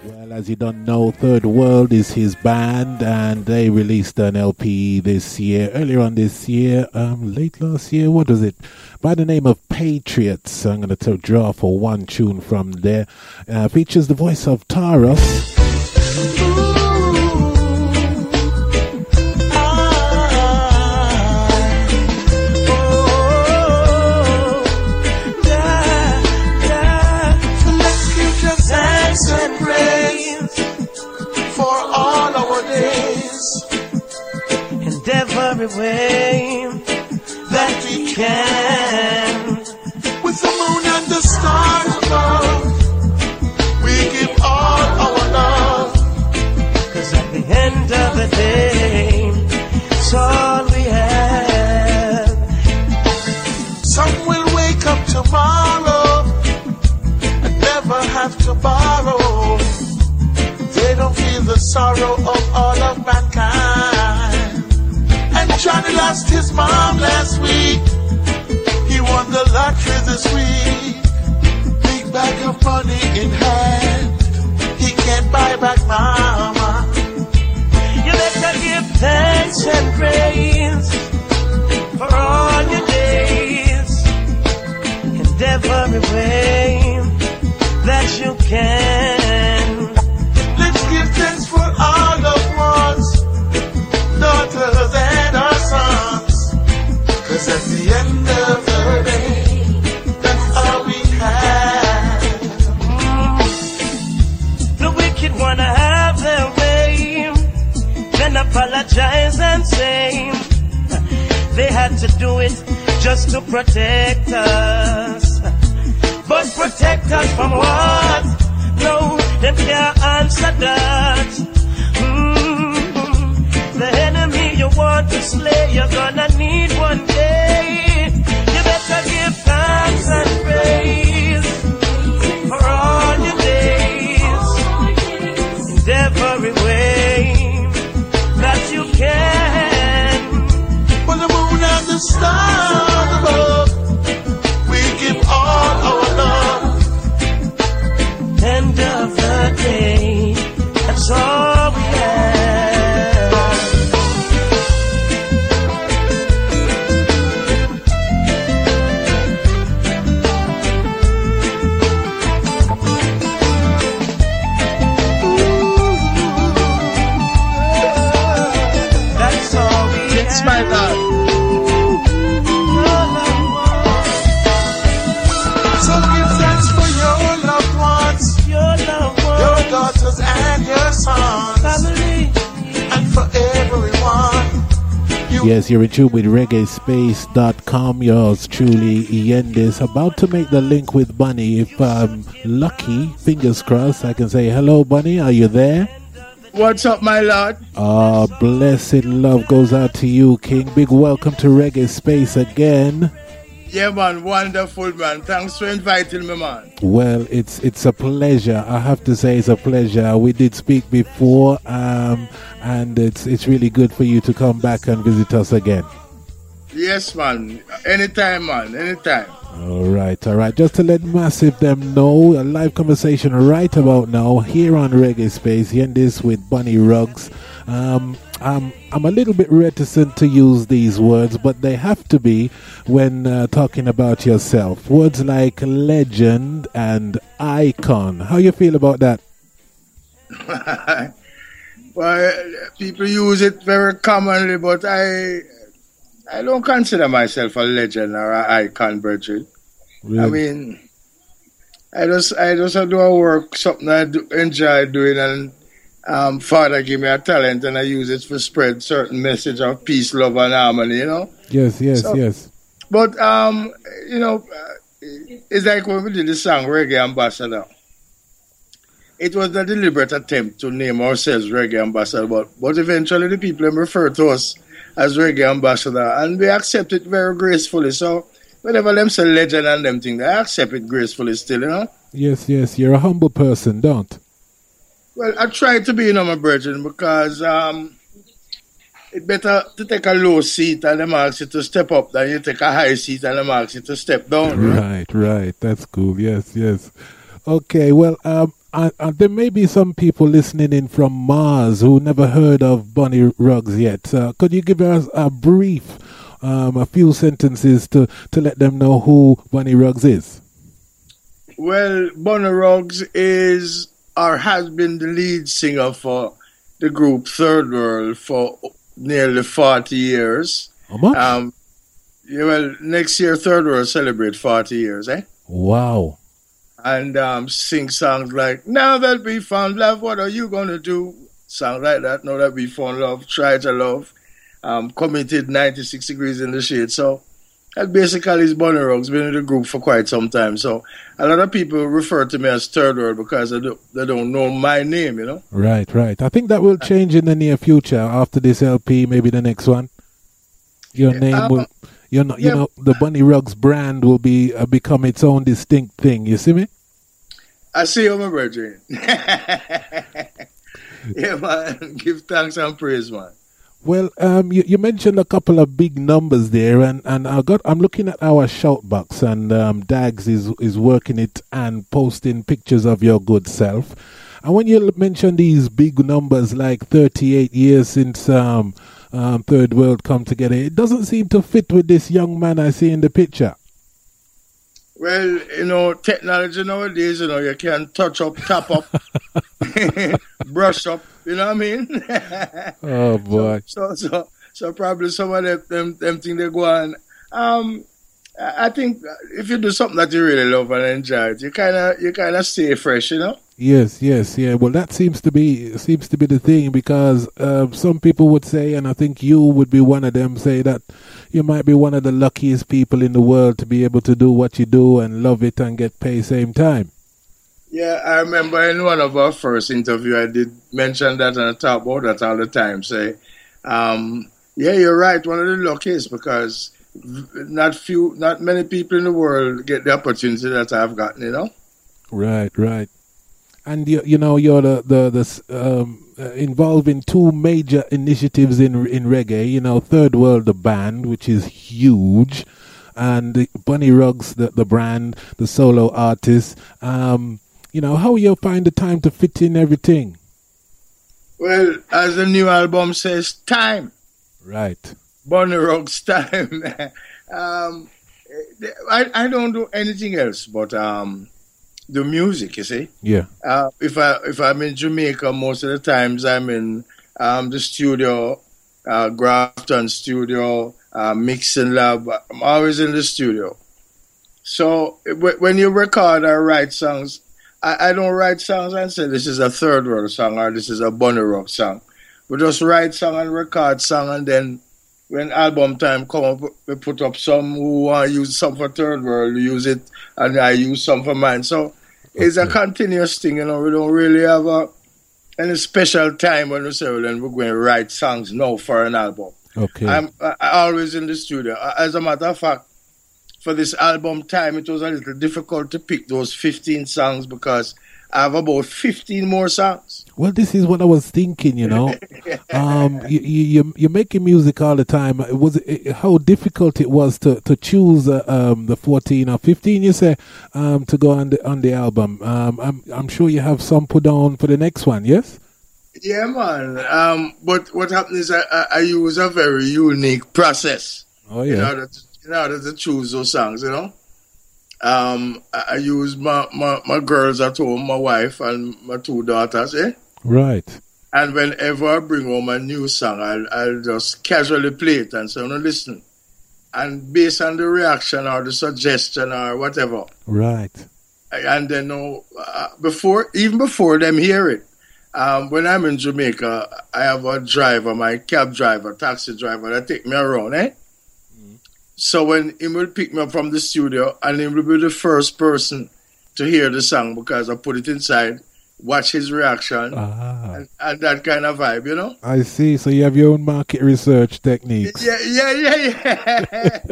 Well, as you don't know, Third World is his band, and they released an LP this year, earlier on this year, late last year, what was it? By the name of Patriots. I'm going to draw for one tune from there. Features the voice of Taros. Every way that we can, with the moon and the stars above, we give all our love. 'Cause at the end of the day, it's all we have. Some will wake up tomorrow and never have to borrow. They don't feel the sorrow of all of mankind. Johnny lost his mom last week. He won the lottery this week. Big bag of money in hand. He can't buy back mama. You better give thanks and praise for all your days and every way that you can. Let's give thanks for all loved ones, daughters and our sons. 'Cause at the end of the day, that's all we have. The wicked wanna have their way, then apologize and say they had to do it just to protect us. But protect us from what? No, they can't answer that. The enemy you want to slay, you're gonna need one day. You better give thanks and praise for all your days in every way that you can. For the moon and the stars above, we give all our love. End of the day, that's all we have. My God. So give thanks for your loved ones, your daughters and your sons, family, and for everyone. Yes, you're in tune with reggaespace.com. Yours truly, Yendis, about to make the link with Bunny. If I'm lucky, fingers crossed, I can say hello, Bunny. Are you there? What's up, my lord? Blessed love goes out to you, King. Big welcome to Reggae Space again. Yeah, man, wonderful, man. Thanks for inviting me, man. Well, it's a pleasure. I have to say it's a pleasure. We did speak before, and it's really good for you to come back and visit us again. Yes, man. Anytime, man. Anytime. All right. Just to let Massive them know, a live conversation right about now here on Reggae Space. Yendis with Bunny Ruggs. I'm a little bit reticent to use these words, but they have to be when talking about yourself. Words like legend and icon. How you feel about that? Well, people use it very commonly, but I don't consider myself a legend or an icon, Bridget. Really? I mean, I just do a work, something I enjoy doing, and Father give me a talent, and I use it to spread certain message of peace, love, and harmony, you know? Yes. But, it's like when we did the song Reggae Ambassador. It was a deliberate attempt to name ourselves Reggae Ambassador, but eventually the people refer to us as Reggae Ambassador, and we accept it very gracefully. So whenever them say legend and them things, I accept it gracefully still, you know? Yes. You're a humble person, don't? Well, I try to be, my brethren, because it's better to take a low seat and them ask you to step up than you take a high seat and them ask you to step down. Right. That's cool. Yes. Okay, well, there may be some people listening in from Mars who never heard of Bunny Ruggs yet. Could you give us a brief, a few sentences to let them know who Bunny Ruggs is? Well, Bunny Ruggs is or has been the lead singer for the group Third World for nearly 40 years. How much? Yeah, well, next year Third World celebrate 40 years, eh? Wow. And sing songs like, now that we found love, what are you going to do? Songs like that, now that we found love, try to love. Committed 96 Degrees in the Shade. So that basically is Bunny Ruggs, been in the group for quite some time. So a lot of people refer to me as Third World because they don't know my name, you know? Right. I think that will change in the near future after this LP, maybe the next one. Your name will... You know, the Bunny Ruggs brand will be become its own distinct thing. You see me? I see you, my brother. Yeah, man. Give thanks and praise, man. Well, you mentioned a couple of big numbers there, and I'm looking at our shout box, and Dags is working it and posting pictures of your good self. And when you mention these big numbers, like 38 years since Third World come together, it doesn't seem to fit with this young man I see in the picture. Well, you know, technology nowadays, you know, you can touch up, tap up, brush up, you know what I mean? Oh, boy. So probably some of them think they go on. I think if you do something that you really love and enjoy it, you kind of stay fresh, you know? Yes. Well, that seems to be the thing, because some people would say, and I think you would be one of them, say that you might be one of the luckiest people in the world to be able to do what you do and love it and get paid same time. Yeah, I remember in one of our first interview, I did mention that and I talk about that all the time. Say, yeah, you're right. One of the luckiest, because not many people in the world get the opportunity that I've gotten. You know. Right. And you know, you're the involved in two major initiatives in reggae. You know, Third World, the band, which is huge, and the Bunny Ruggs, the brand, the solo artist. You know, how you find the time to fit in everything? Well, as the new album says, time. Right. Bunny Ruggs time. I don't do anything else but the music, you see. Yeah. If I'm in Jamaica, most of the times I'm in the studio, Grafton studio, mixing lab. I'm always in the studio. So when you record or write songs, I don't write songs and say this is a Third World song or this is a Bunny Ruggs song. We just write song and record song, and then when album time come up, we put up some who want to use some for Third World, we use it, and I use some for mine. So it's a continuous thing, you know. We don't really have any special time when we say, well, then we're going to write songs now for an album. Okay. I'm always in the studio. As a matter of fact, for this album time, it was a little difficult to pick those 15 songs because I have about 15 more songs. Well, this is what I was thinking, you know. You're making music all the time. How difficult it was to choose the 14 or 15, you say, to go on the album. I'm sure you have some put on for the next one, yes? Yeah, man. But what happened is I use a very unique process. Oh, yeah. In order to choose those songs, you know. I use my girls at home, my wife and my two daughters, eh? Right. And whenever I bring home a new song, I'll just casually play it and say, no, listen. And based on the reaction or the suggestion or whatever. Right. And then even before them hear it, when I'm in Jamaica, I have a driver, my cab driver, taxi driver, that take me around, eh? So when he will pick me up from the studio, and he will be the first person to hear the song because I put it inside, watch his reaction, and that kind of vibe, you know? I see. So you have your own market research techniques. Yeah.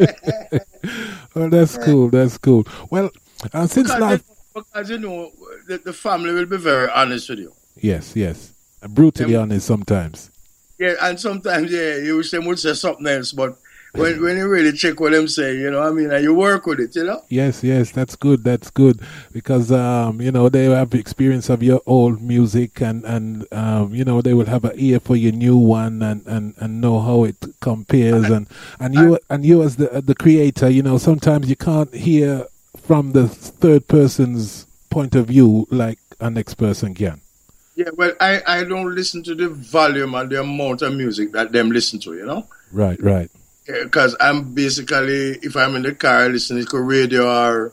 Oh, that's cool. That's cool. Well, because you know, the family will be very honest with you. Yes. Brutally honest sometimes. Yeah, and sometimes, you wish they would say something else, but when you really check what them say, you know what I mean, and you work with it, you know. Yes, that's good. That's good because you know, they have experience of your old music, and you know, they will have an ear for your new one, and know how it compares, and you as the creator, you know, sometimes you can't hear from the third person's point of view like a next person can. Yeah, well, I don't listen to the volume and the amount of music that them listen to, you know. Right. Because I'm basically, if I'm in the car, I listen to radio, or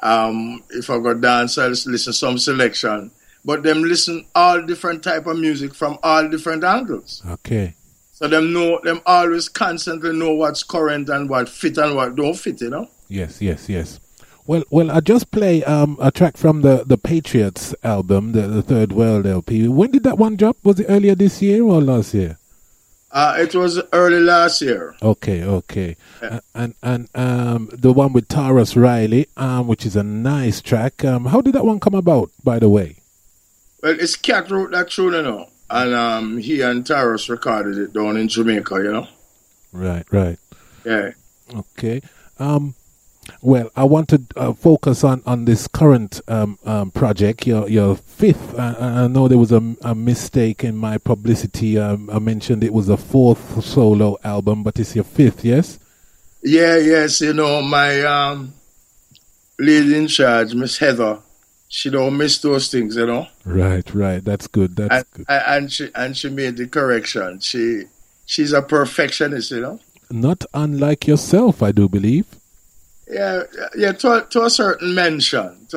if I go dance, I listen to some selection. But them listen all different type of music from all different angles. Okay. So them always constantly know what's current and what fit and what don't fit, you know. Yes. Well, I just play a track from the Patriots album, the Third World LP. When did that one drop? Was it earlier this year or last year? It was early last year. Okay. Yeah. And the one with Tarrus Riley, which is a nice track. How did that one come about, by the way? Well, it's Cat wrote that tune, you know, and he and Tarrus recorded it down in Jamaica, you know. Right. Yeah. Okay. Well, I want to focus on this current project, your fifth. I know there was a mistake in my publicity. I mentioned it was a fourth solo album, but it's your fifth, yes? Yes. You know, my lady in charge, Miss Heather, she don't miss those things, you know. Right. That's good. Good. And she made the correction. She's a perfectionist, you know. Not unlike yourself, I do believe. Yeah, to a certain mention,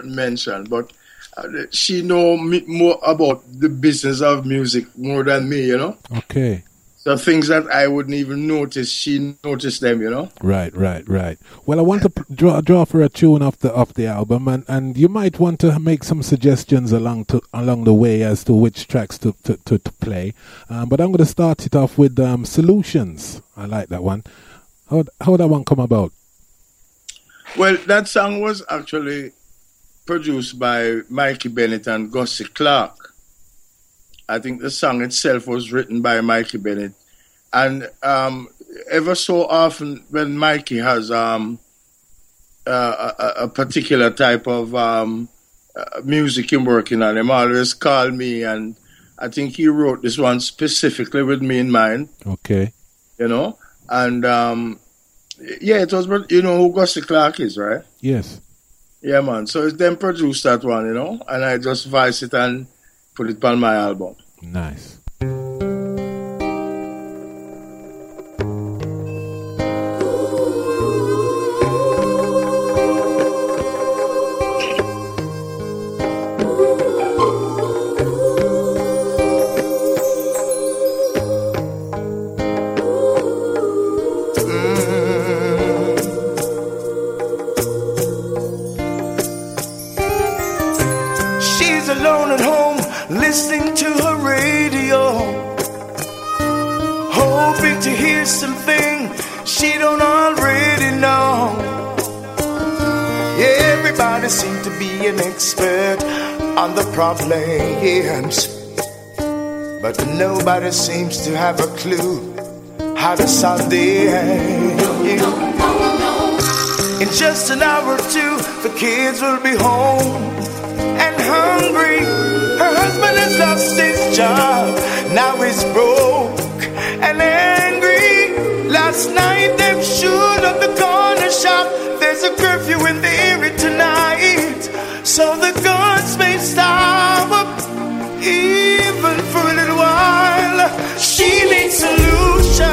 but she know more about the business of music more than me, you know. Okay. So things that I wouldn't even notice, she noticed them, you know. Right. Well, I want to draw for a tune off the album, and you might want to make some suggestions along the way as to which tracks to play. But I'm going to start it off with Solutions. I like that one. How that one come about? Well, that song was actually produced by Mikey Bennett and Gussie Clarke. I think the song itself was written by Mikey Bennett. And ever so often when Mikey has a particular type of music he's working on, he always call me, and I think he wrote this one specifically with me in mind. Okay. You know, and yeah, it was, you know who Gussie Clarke is, right? Yes. Yeah, man. So it's them produced that one, you know, and I just voice it and put it on my album. Nice. Alone at home, listening to her radio, hoping to hear something she don't already know. Everybody seems to be an expert on the problems, but nobody seems to have a clue how to solve them. In just an hour or two, the kids will be home and hungry. Her husband has lost his job. Now he's broke and angry. Last night them shoot up the corner shop. There's a curfew in the area tonight, so the guns may stop up even for a little while. She needs solutions.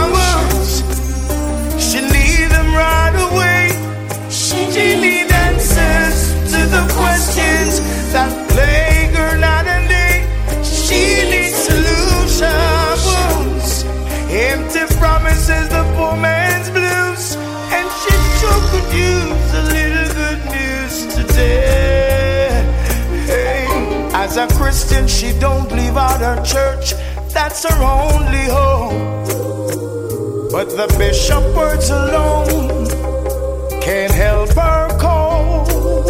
She needs them right away. She needs answers to the questions that plague her night and day. She needs solutions. Empty promises, the poor man's blues, and she sure could use a little good news today. Hey, as a Christian, she don't leave out her church. That's her only hope. But the bishop words alone can't help her cope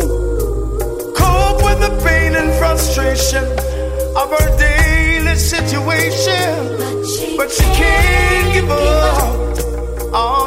with the pain and frustration of her daily situation. But she can't give up on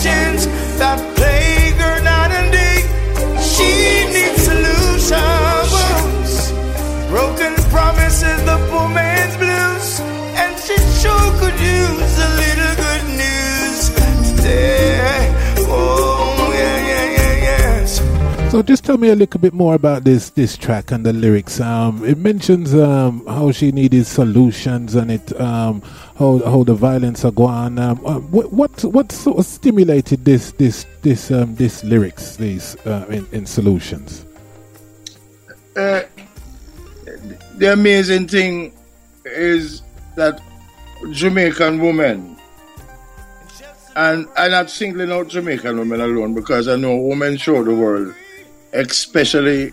situations that plague her night and day. She needs solutions. Broken promises, the poor man's blues, and she sure could use a little good news today. Oh, yes. So just tell me a little bit more about this track and the lyrics. It mentions how she needed solutions, and it how the violence are going. What sort of stimulated this lyrics in solutions? The amazing thing is that Jamaican women, and I'm not singling out Jamaican women alone, because I know women show the world, especially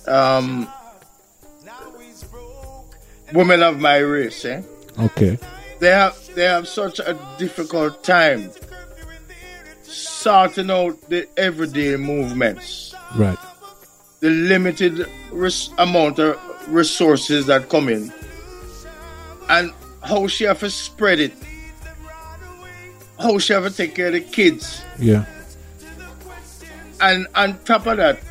women of my race. Okay. They have such a difficult time sorting out the everyday movements. Right. The limited amount of resources that come in, and how she have to spread it, how she have to take care of the kids. Yeah. And on top of that,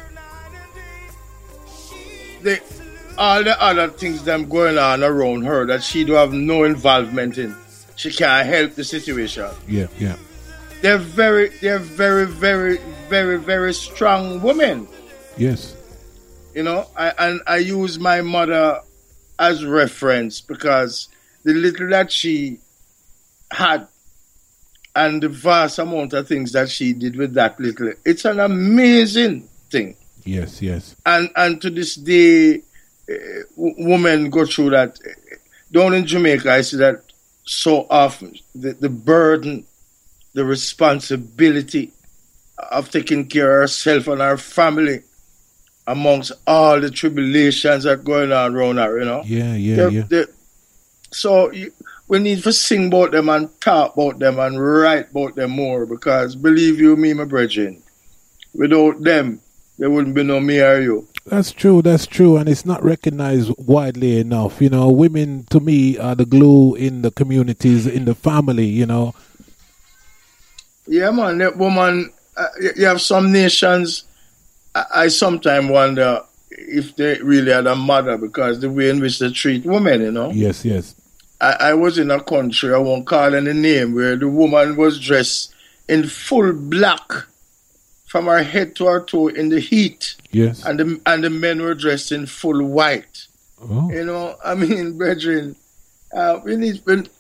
all the other things that going on around her that she do have no involvement in. She can't help the situation. Yeah. They're very, very, very, very strong women. Yes. You know, I use my mother as reference because the little that she had and the vast amount of things that she did with that little, it's an amazing thing. Yes. And to this day, women go through that. Down in Jamaica, I see that so often. The burden, the responsibility of taking care of herself and her family amongst all the tribulations that going on around her, you know. Yeah. So we need to sing about them and talk about them and write about them more, because believe you me, my brethren, without them, there wouldn't be no me or you. That's true, and it's not recognized widely enough. You know, women, to me, are the glue in the communities, in the family, you know. Yeah, man, that woman, you have some nations, I sometimes wonder if they really had a mother, because the way in which they treat women, you know. Yes. I was in a country, I won't call any name, where the woman was dressed in full black from her head to her toe in the heat. Yes. And the men were dressed in full white. Oh. You know, I mean, brethren, we need women,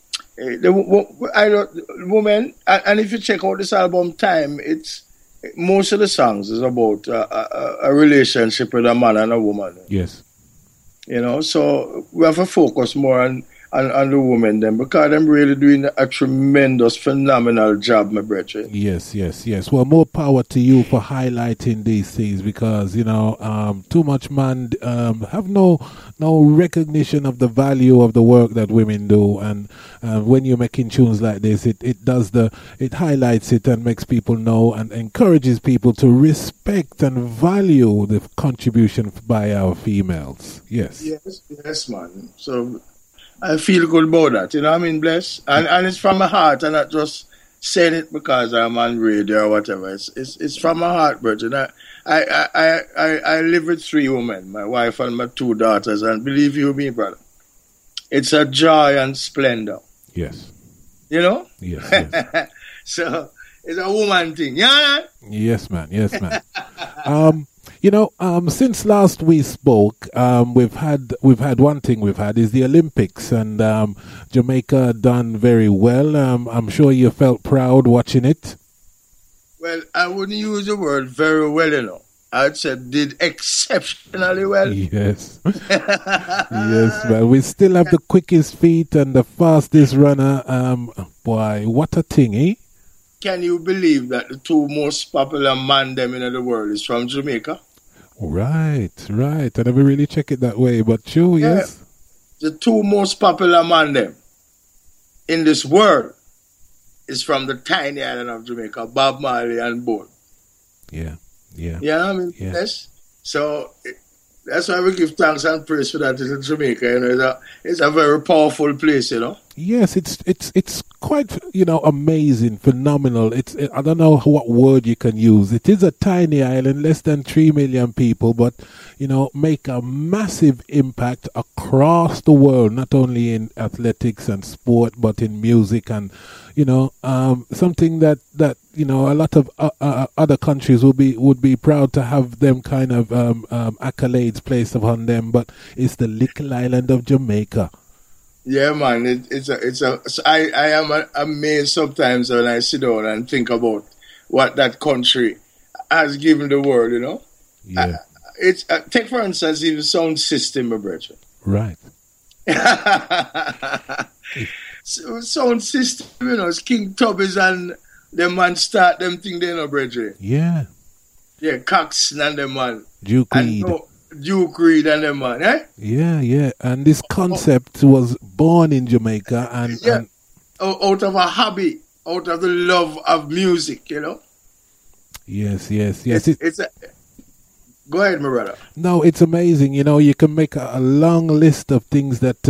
and if you check out this album Time, it's most of the songs is about a relationship with a man and a woman. Yes. You know, so we have to focus more on the women then, because them really doing a tremendous, phenomenal job, my brethren. Yes. Well, more power to you for highlighting these things, because, you know, too much man have no recognition of the value of the work that women do, and when you're making tunes like this, it highlights it and makes people know and encourages people to respect and value the contribution by our females. Yes, man. So I feel good about that, you know what I mean, bless? And it's from my heart, and not just saying it because I'm on radio or whatever. It's from my heart, Bridget. I live with 3 women, my wife and my 2 daughters, and believe you me, brother, it's a joy and splendor. Yes. You know? Yes. So it's a woman thing, you know? Yes, man. You know, since last we spoke, we've had one thing is the Olympics, and Jamaica done very well. I'm sure you felt proud watching it. Well, I wouldn't use the word very well, you know. I'd say did exceptionally well. Yes. Yes, man. We still have the quickest feet and the fastest runner. Boy, what a thing, eh? Can you believe that the 2 most popular man them in the world is from Jamaica? Right. I never really check it that way, but true, yes. The 2 most popular man them in this world is from the tiny island of Jamaica, Bob Marley and Bone. Yeah. Yeah, I mean, yes. So that's why we give thanks and praise for that little Jamaica. You know, it's a very powerful place, you know. Yes, it's quite amazing, phenomenal. I don't know what word you can use. It is a tiny island, less than 3 million people, but make a massive impact across the world, not only in athletics and sport, but in music and something that a lot of other countries would be proud to have them kind of accolades placed upon them. But it's the little island of Jamaica. Yeah, man. I am amazed sometimes when I sit down and think about what that country has given the world. Yeah. Take for instance even sound system, my brother. Right. Sound system, it's King Tubby's and them man start them thing there, brother. Yeah. Yeah, Coxsone and them man. Duke Reid. Duke Reid and them man, eh? Yeah. And this concept was born in Jamaica and out of a hobby, out of the love of music, Yes. Go ahead, my brother. No, it's amazing. You can make a long list of things that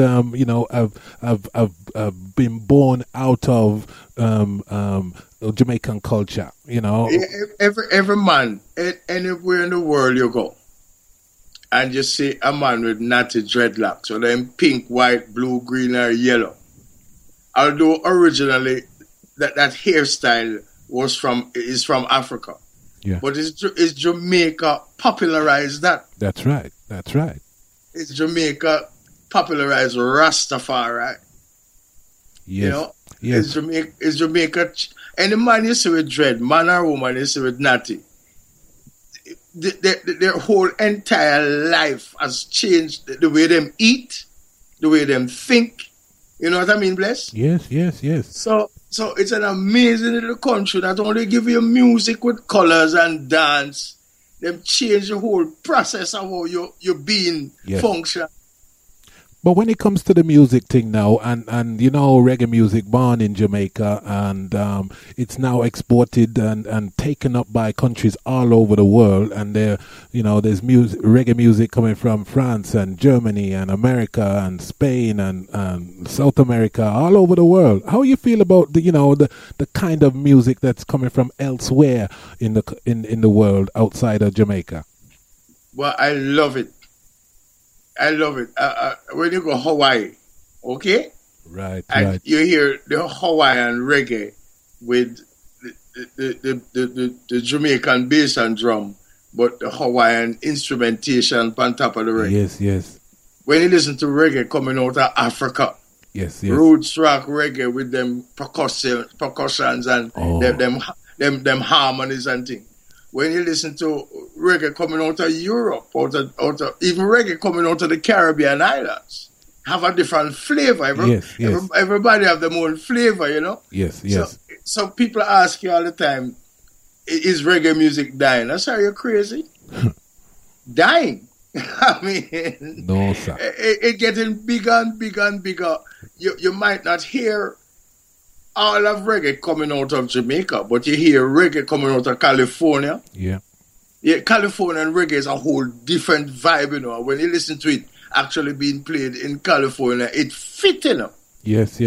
have been born out of Jamaican culture. Every man, anywhere in the world you go, and you see a man with natty dreadlocks, or them pink, white, blue, green, or yellow. Although originally that hairstyle is from Africa. Yeah. But it's Jamaica popularized that. That's right. It's Jamaica popularized Rastafari. Yes. Yes. It's Jamaica. Any man you see with dread, man or woman you see with natty, their whole entire life has changed. The way them eat, the way them think. You know what I mean, Bless? Yes. So it's an amazing little country that only give you music with colors and dance. Them change the whole process of how your being function. But when it comes to the music thing now, and reggae music born in Jamaica, and it's now exported and taken up by countries all over the world, and there's reggae music coming from France and Germany and America and Spain and South America, all over the world. How you feel about the kind of music that's coming from elsewhere in the world outside of Jamaica? Well, I love it. When you go Hawaii, okay? Right. You hear the Hawaiian reggae with the Jamaican bass and drum, but the Hawaiian instrumentation on top of the reggae. Yes. When you listen to reggae coming out of Africa, yes. roots rock reggae with them percussions and them harmonies and things. When you listen to reggae coming out of Europe, out of even reggae coming out of the Caribbean islands, have a different flavor. Everybody have their own flavor, Yes. So people ask you all the time, is reggae music dying? I say, are you crazy? Dying? I mean, no, sir. It getting bigger and bigger and bigger. You might not hear all of reggae coming out of Jamaica, but you hear reggae coming out of California. Yeah, Californian reggae is a whole different vibe, When you listen to it actually being played in California, it fits, Yes.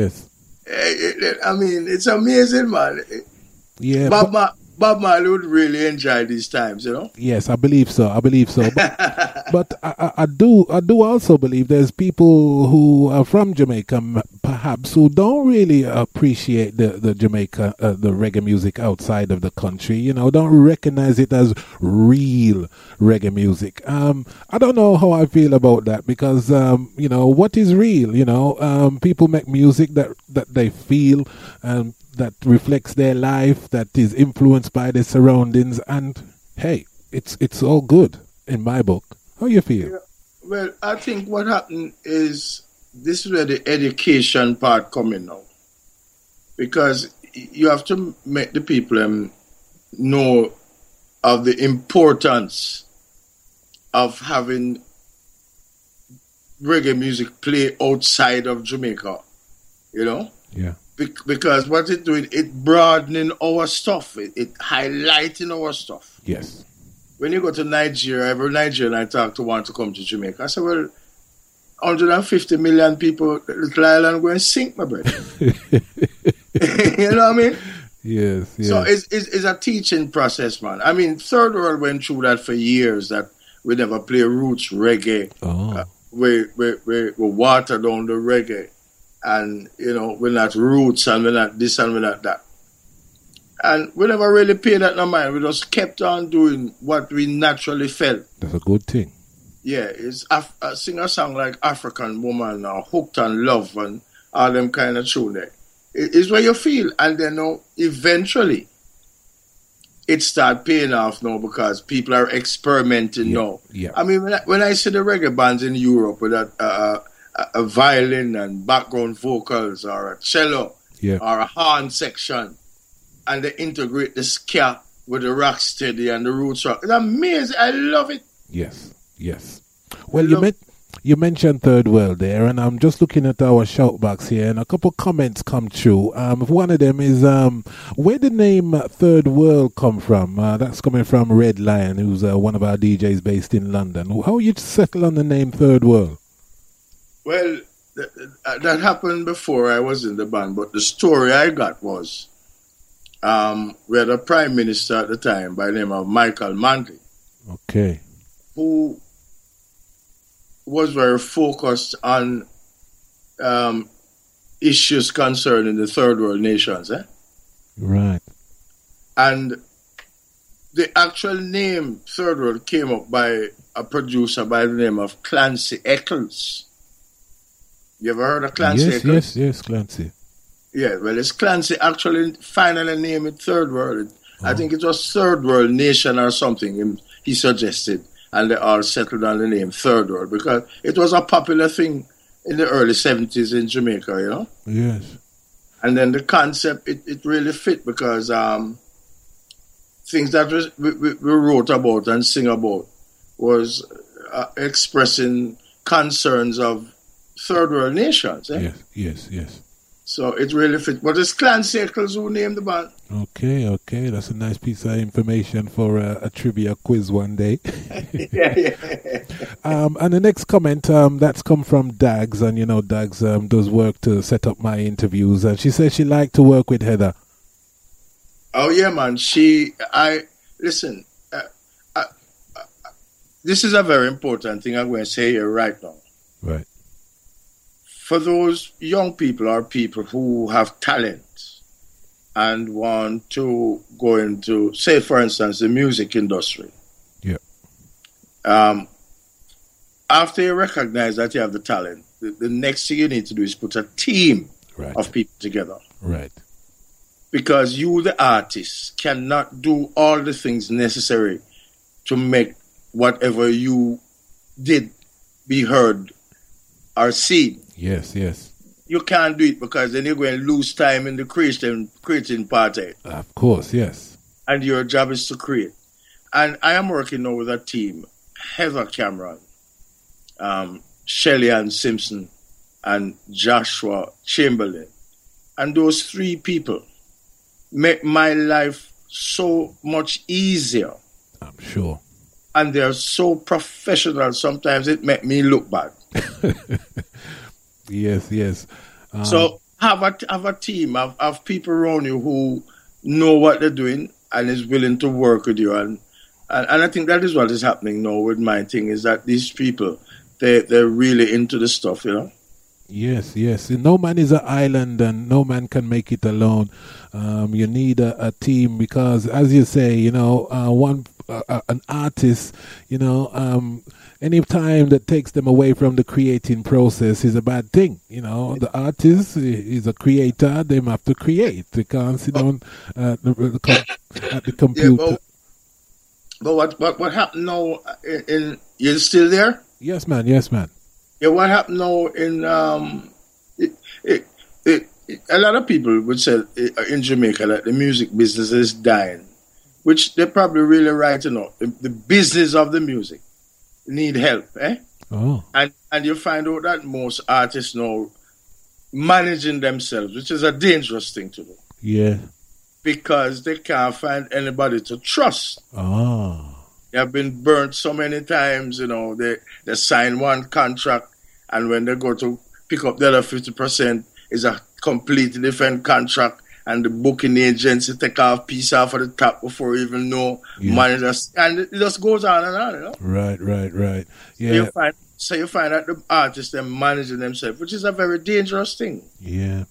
I mean, it's amazing, man. Yeah. Bob Marley would really enjoy these times, Yes, I believe so. But I do also believe there's people who are from Jamaica, perhaps, who don't really appreciate the Jamaica, the reggae music outside of the country. Don't recognize it as real reggae music. I don't know how I feel about that because what is real? People make music that they feel that reflects their life, that is influenced by their surroundings, and hey, it's all good in my book. How you feel? Yeah. Well, I think what happened is this is where the education part coming now, because you have to make the people know of the importance of having reggae music play outside of Jamaica, Yeah. Because what it doing, it broadening our stuff, it highlighting our stuff. Yes. When you go to Nigeria, every Nigerian I talk to want to come to Jamaica. I say, well, 150 million people, little island going to sink, my brother. You know what I mean? Yes, yes. So it's a teaching process, man. I mean, Third World went through that for years, that we never play roots reggae. Oh. We water down the reggae. And, you know, we're not roots and we're not this and we're not that. And we never really paid that no mind. We just kept on doing what we naturally felt. That's a good thing. Yeah, it's sing a song like African Woman or Hooked on Love and all them kind of tune there. It's what you feel. And then eventually it start paying off now because people are experimenting now. Yeah. I mean, when I see the reggae bands in Europe with a violin and background vocals or a cello or a horn section, and they integrate the ska with the rocksteady and the roots rock. It's amazing. I love it. Yes, yes. Well, you mentioned Third World there, and I'm just looking at our shout box here, and a couple comments come through. One of them is where the name Third World come from? That's coming from Red Lion, who's one of our DJs based in London. How you settle on the name Third World? Well, that happened before I was in the band, but the story I got was we had a prime minister at the time by the name of Michael Manley. Okay. Who was very focused on issues concerning the third world nations. Right. And the actual name Third World came up by a producer by the name of Clancy Eccles. You ever heard of Clancy Eccles? Yes, Clancy. Yeah, well, it's Clancy actually finally named it Third World. I think it was Third World Nation or something he suggested, and they all settled on the name Third World because it was a popular thing in the early 70s in Jamaica, you know? Yes. And then the concept, it really fit because things that we wrote about and sing about was expressing concerns of third world nations. Yes. So it really fit. But it's Clancy Eccles who named the band. Okay. That's a nice piece of information for a trivia quiz one day. Yeah. And the next comment, that's come from Dags, and you know Dags does work to set up my interviews, and she says she liked to work with Heather. Oh yeah, man. Listen. This is a very important thing I'm going to say here right now. Right. For those young people or people who have talent and want to go into, say, for instance, the music industry. Yeah. After you recognize that you have the talent, the next thing you need to do is put a team of people together. Right. Because you, the artist, cannot do all the things necessary to make whatever you did be heard or seen. Yes. You can't do it because then you're going to lose time in the creating party. Of course, yes. And your job is to create. And I am working now with a team, Heather Cameron, Shelly Ann Simpson, and Joshua Chamberlain. And those three people make my life so much easier. I'm sure. And they're so professional, sometimes it makes me look bad. Yes. So have a team, have people around you who know what they're doing and is willing to work with you. And I think that is what is happening now with my thing, is that these people, they're really into the stuff, you know? Yes. No man is an island, and no man can make it alone. You need a team because, as you say, you know, an artist, you know, any time that takes them away from the creating process is a bad thing. You know, the artist is a creator; they have to create. They can't sit down at the computer. Yeah, but what happened now? You're still there? Yes, man. Yeah, what happened now in a lot of people would say in Jamaica that the music business is dying, which they're probably really right, you know. The business of the music need help, eh? Oh. And you find out that most artists now managing themselves, which is a dangerous thing to do. Yeah. Because they can't find anybody to trust. Oh. They have been burnt so many times, you know. They sign one contract and when they go to pick up the other 50%, is a completely different contract, and the booking agency take off piece off of the top before you even know managers, and it just goes on and on, you know. Right. Yeah. So you find that the artists are managing themselves, which is a very dangerous thing. Yeah.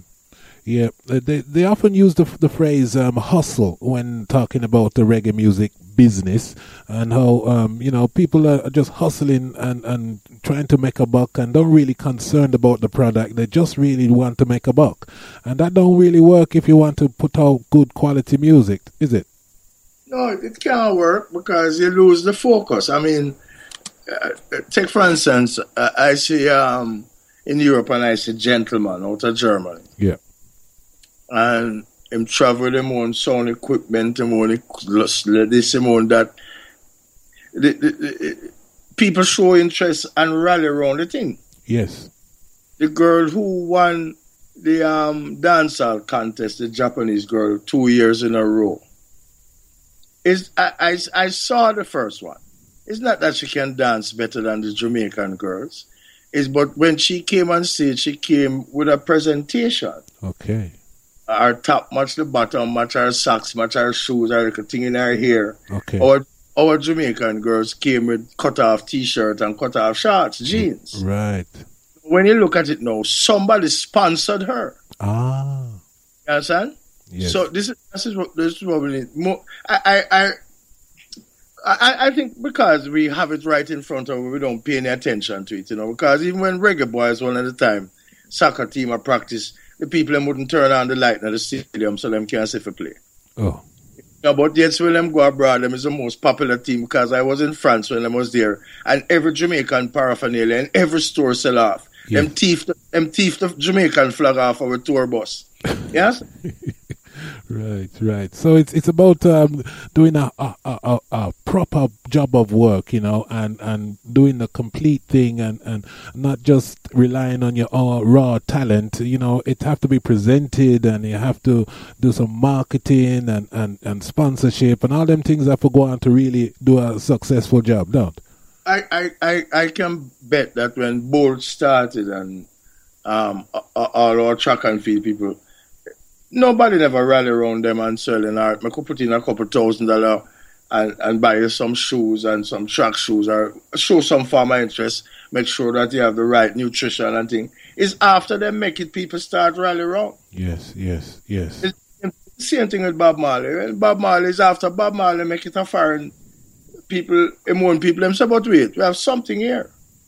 They often use the phrase hustle when talking about the reggae music business, and how people are just hustling and trying to make a buck and don't really concerned about the product. They just really want to make a buck, and that don't really work if you want to put out good quality music, is it? No, it can't work because you lose the focus. I mean, take for instance, I see in Europe, and I see Gentleman out of Germany. Yeah. And him travel them own sound equipment, him own this, him own that. The people show interest and rally around the thing. Yes. The girl who won the dancehall contest, the Japanese girl, 2 years in a row. I saw the first one. It's not that she can dance better than the Jamaican girls. But when she came on stage, she came with a presentation. Okay. Her top match the bottom, match her socks, match her shoes, everything in her hair. Okay. Our Jamaican girls came with cut-off T-shirt and cut-off shorts, jeans. Right. When you look at it now, somebody sponsored her. Ah. You understand? Yes. So this is what we need. More, I think because we have it right in front of us, we don't pay any attention to it, you know. Because even when Reggae Boys one at the time, soccer team at practice, the people them wouldn't turn on the light in the stadium so them can't see for play. Oh. No, but yet when them go abroad, them is the most popular team because I was in France when I was there, and every Jamaican paraphernalia and every store sell off. Yeah. Them thief the Jamaican flag off our tour bus. Yes. Right. So it's about doing a proper job of work, you know, and doing the complete thing, and not just relying on your raw talent. You know, it have to be presented, and you have to do some marketing and sponsorship and all them things that will go on to really do a successful job, don't? I can bet that when Bolt started and all our track and field people, nobody never rally around them and selling art. I could put in a couple $1,000 and buy you some shoes and some track shoes, or show some farmer interest, make sure that you have the right nutrition and thing. It's after they make it, people start rally around. Yes. It's the same thing with Bob Marley. Well, Bob Marley is after Bob Marley make it a foreign people, more people, them say, but wait, we have something here.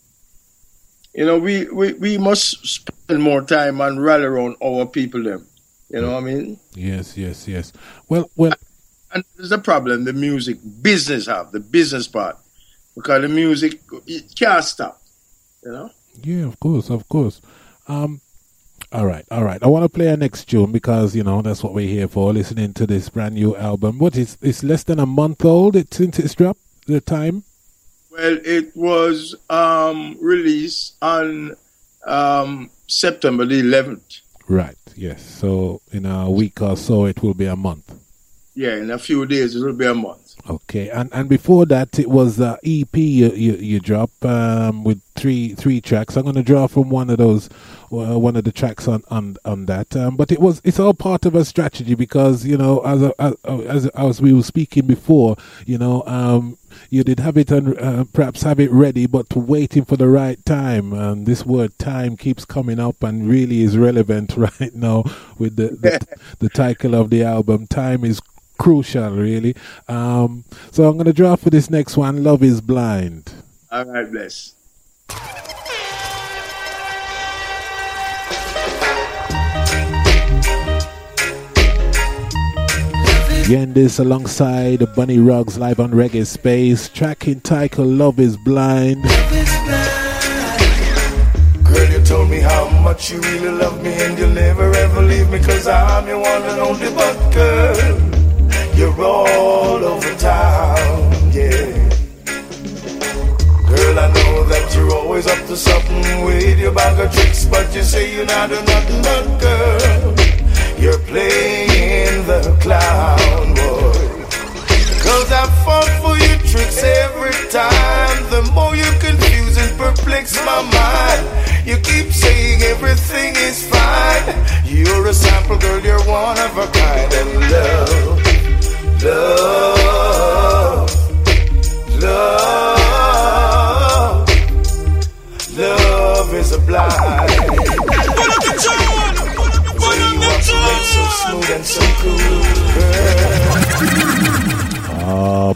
You know, we must spend more time and rally around our people them. You know what I mean? Yes. Well. And there's a problem the music business have, the business part. Because the music, it can't stop. You know? Yeah, of course. All right. I want to play our next tune because, you know, that's what we're here for, listening to this brand new album. What is it's less than a month old since it's dropped, the time? Well, it was released on September the 11th. Right, yes. So in a week or so, it will be a month. Yeah, in a few days, it will be a month. Okay, and before that, it was the EP you dropped with three tracks. I'm going to draw from one of those, one of the tracks on that. But it's all part of a strategy because, you know, as we were speaking before, you know, you did have it and perhaps have it ready, but waiting for the right time. And this word "time" keeps coming up and really is relevant right now with the title of the album. Time is crucial, really. So I'm going to draw for this next one. Love is Blind. All right, bless. Again, this alongside Bunny Ruggs live on Reggae Space. Track entitled Love is Blind. Girl, you told me how much you really love me, and you'll never ever leave me, 'cause I'm your one and only. But girl, you're all over town, yeah. Girl, I know that you're always up to something with your bag of tricks, but you say you're not doing nothing. But girl, you're playing the clown, boy. 'Cause I fall for your tricks every time. The more you confuse and perplex my mind,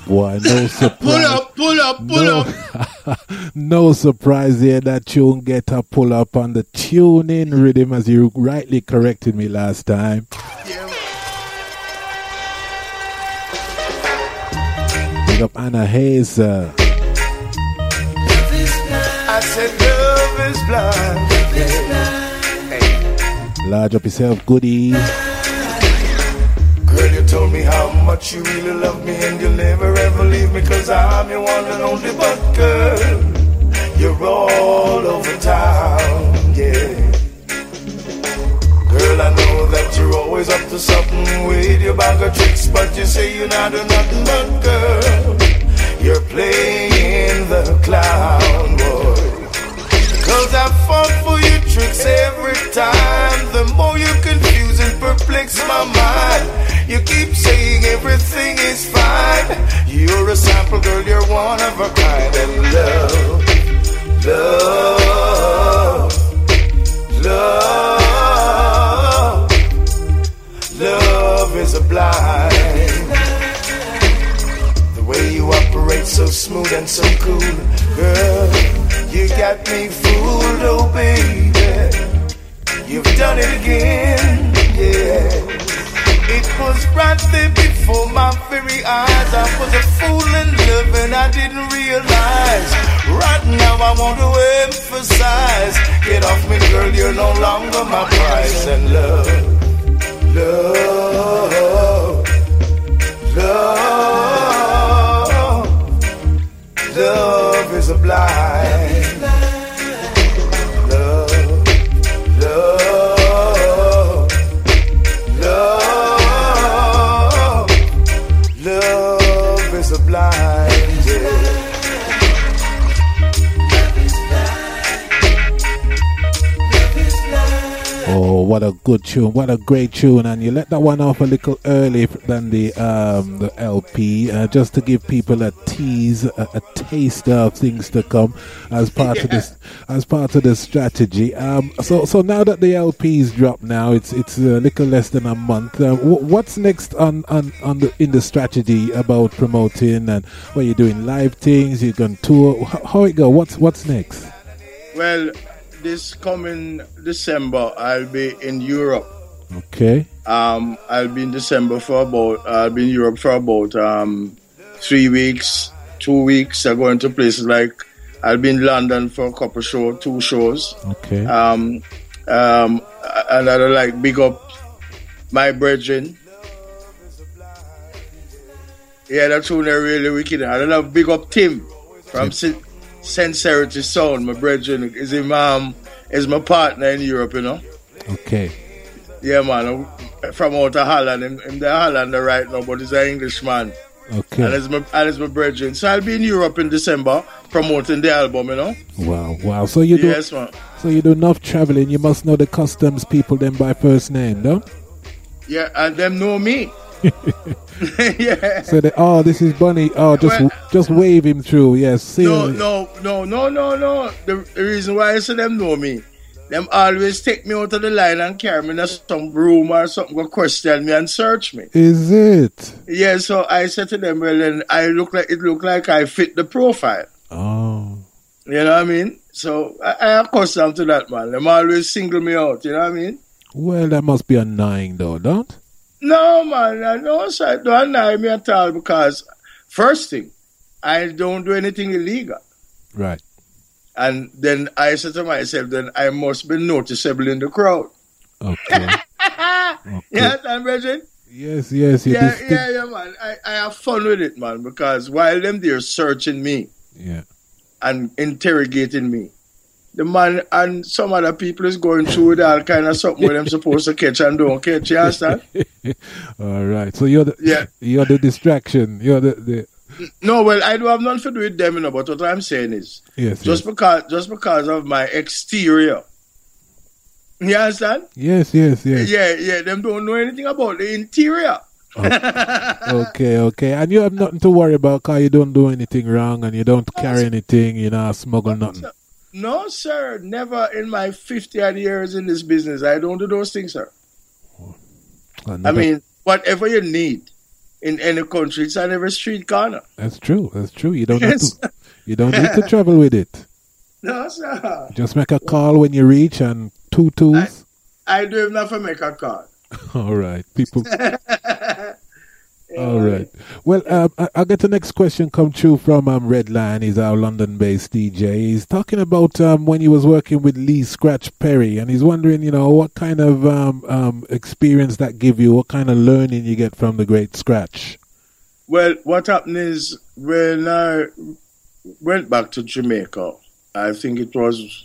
boy, no surprise. Pull up. No surprise here that tune get a pull up on the tune in rhythm, as you rightly corrected me last time. Yeah. Big up Anna Hayes. I said love is blind. Large up yourself, goodies. Girl, you told me how much you really love me, and you'll never ever leave me, 'cause I'm your one and only. But girl, you're all over town, yeah. Girl, I know that you're always up to something with your bag of tricks, but you say you're not doing nothing. But girl, you're playing the clown, boy. 'Cause I fall for your tricks every time. The more you confuse and perplex my mind, you keep saying everything is fine. You're a sample, girl, you're one of a kind. And love is a blind. The way you operate so smooth and so cool, girl, you got me fooled, oh baby. You've done it again, yeah. It was right there before my very eyes. I was a fool in love and I didn't realize. Right now I want to emphasize. Get off me, girl, you're no longer my prize. And love is a blind. Love is a blind, yeah. Oh, what a good tune! What a great tune! And you let that one off a little early than the LP, just to give people a tease, a taste of things to come as part of this, as part of the strategy. So now that the LP's dropped, now it's a little less than a month. What's next in the strategy about promoting, and what you're doing? Live things? You're going to tour? How it go? What's next? Well, this coming December, I'll be in Europe. Okay. I'll be in December I'll be in Europe for about 3 weeks, 2 weeks. I'm going to places like, I'll be in London for a couple shows, 2 shows. Okay. And I'd like big up my brethren. Yeah, that's who they're really wicked. I'd love big up Tim from Sincerity Sound. My brethren is is my partner in Europe, you know. Okay. Yeah, man. From out of Holland. I'm the Hollander right now, but he's an Englishman. Okay. And it's my brethren. So I'll be in Europe in December promoting the album, you know. Wow. So you do. Yes, man. So you do enough traveling. You must know the customs people then by first name, no? Yeah, and them know me. Yeah. So this is Bunny. Just wave him through. Yes. See No. The reason why I say them know me, them always take me out of the line and carry me in some room or something, go question me and search me. Is it? Yeah. So I said to them, well, then it look like I fit the profile. Oh. You know what I mean? So I accustomed to that, man. Them always single me out. You know what I mean? Well, that must be annoying, though, don't? No, man, don't annoy me at all, because first thing, I don't do anything illegal. Right. And then I said to myself, then I must be noticeable in the crowd. Okay. Yes, I'm Bridget. Yes. Yeah, man. I have fun with it, man, because while them there searching me and interrogating me, the man and some other people is going through with all kind of something where them supposed to catch and don't catch. You understand? All right. So you're the distraction. You're the. No, well, I don't have nothing to do with them, you know, but what I'm saying is, because of my exterior. You understand? Yes. Yeah, them don't know anything about the interior. Okay. And you have nothing to worry about, because you don't do anything wrong and you don't carry anything, you know, smuggle nothing. No, sir. Never in my 50-odd years in this business. I don't do those things, sir. I mean, whatever you need, in any country. It's on every street corner. That's true. That's true. You don't have to. You don't need to travel with it. No, sir. Just make a call when you reach and two twos. I do have not to make a call. All right, people. All right. Well, I'll get the next question come through from Redline. He's our London-based DJ. He's talking about when he was working with Lee Scratch Perry, and he's wondering, what kind of experience that give you, what kind of learning you get from the great Scratch. Well, what happened is when I went back to Jamaica, I think it was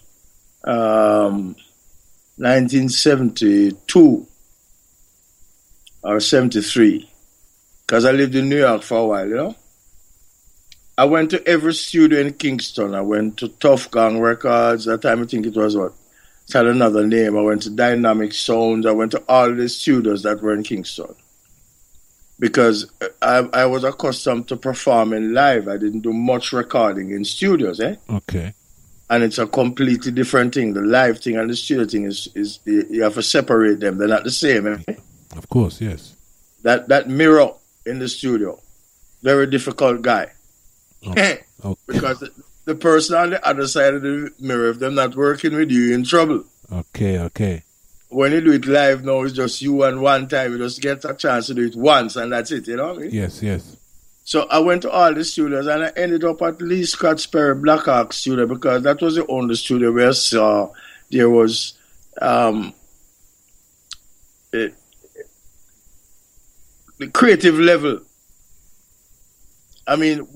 1972 or 73. Because I lived in New York for a while, I went to every studio in Kingston. I went to Tough Gang Records. That time I think it was it had another name. I went to Dynamic Sounds. I went to all the studios that were in Kingston. Because I was accustomed to performing live. I didn't do much recording in studios, Okay. And it's a completely different thing. The live thing and the studio thing is you have to separate them. They're not the same, Of course, yes. That mirror in the studio, very difficult guy. Okay. Because the person on the other side of the mirror, if they're not working with you, you're in trouble. Okay. When you do it live now, it's just you and one time. You just get a chance to do it once and that's it, you know what I mean? Yes. So I went to all the studios and I ended up at Lee Scratch Perry Blackhawk studio because that was the only studio where I saw there was the creative level. I mean,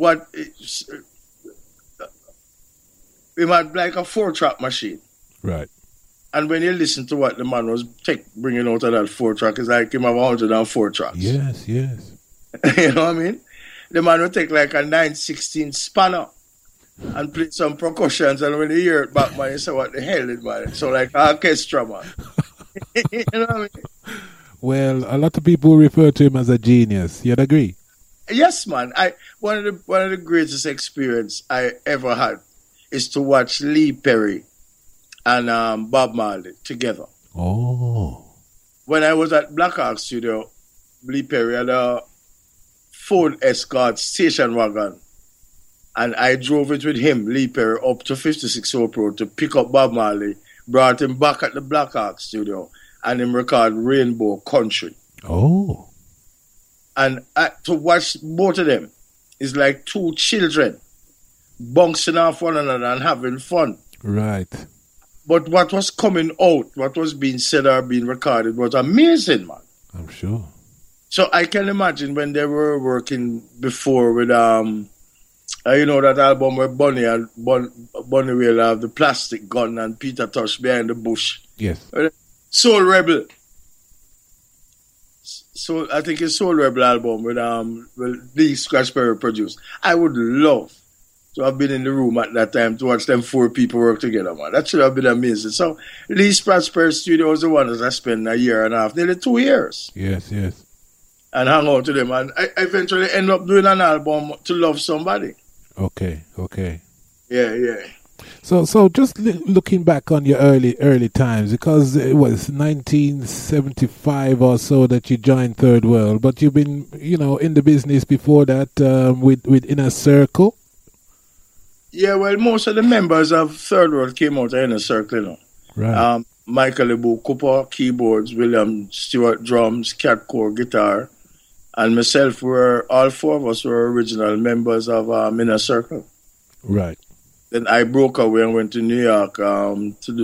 we had like a 4-track machine. Right. And when you listen to what the man was bringing out of that 4-track, it's like him have 104 tracks. Yes. You know what I mean? The man would take like a 9/16 spanner and play some percussions, and when you hear it back, man, you say, what the hell is man? So like an orchestra, man. You know what I mean? Well, a lot of people refer to him as a genius. You'd agree? Yes, man. One of the greatest experience I ever had is to watch Lee Perry and Bob Marley together. Oh. When I was at Blackhawk Studio, Lee Perry had a Ford Escort station wagon, and I drove it with him, Lee Perry, up to 56 Hope Road to pick up Bob Marley, brought him back at the Blackhawk Studio, and him record Rainbow Country. Oh. And to watch both of them is like two children bouncing off one another and having fun. Right. But what was coming out, what was being said or being recorded was amazing, man. I'm sure. So I can imagine when they were working before with, that album where Bunny will have the plastic gun and Peter Tosh behind the bush. Yes. Soul Rebel. So I think it's Soul Rebel album with Lee Scratch Perry produced. I would love to have been in the room at that time to watch them 4 people work together, man. That should have been amazing. So Lee Scratch Perry studio was the one that I spent a year and a half, nearly 2 years. Yes. And hang out to them, and I eventually end up doing an album to love somebody. Okay. Yeah. So just looking back on your early times, because it was 1975 or so that you joined Third World, but you've been, in the business before that with Inner Circle. Yeah, well, most of the members of Third World came out of Inner Circle, Right. Michael Lebu Cooper, keyboards, William Stewart, drums, Cat Core, guitar, and myself all 4 of us were original members of Inner Circle. Right. Then I broke away and went to New York to do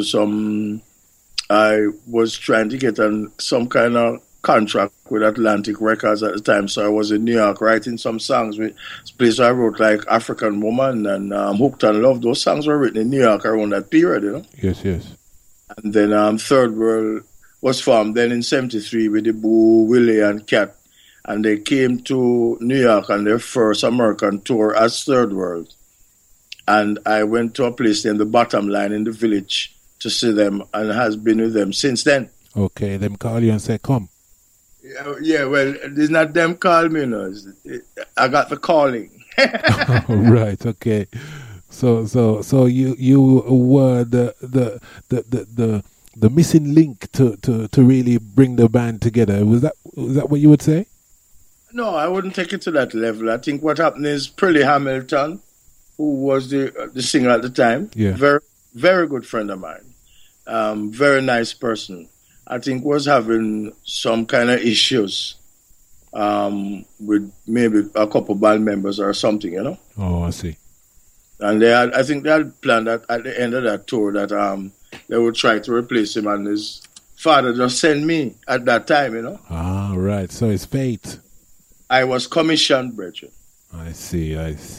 I was trying to get some kind of contract with Atlantic Records at the time, so I was in New York writing some songs with place I wrote like African Woman and Hooked on Love. Those songs were written in New York around that period, Yes. And then Third World was formed then in 73 with the Boo, Willie and Cat, and they came to New York on their first American tour as Third World. And I went to a place named the Bottom Line in the Village to see them and has been with them since then. Okay, them call you and say, come. Yeah, well, it's not them call me, I got the calling. Right, okay. So you were the missing link to really bring the band together. Was that what you would say? No, I wouldn't take it to that level. I think what happened is Prilly Hamilton, who was the singer at the time, very, very good friend of mine, very nice person, I think was having some kind of issues with maybe a couple band members or something, you know. Oh, I see. And I think they had planned that at the end of that tour that they would try to replace him, and his father just sent me at that time, you know. Ah, right. So it's fate. I was commissioned, Bridget. I see.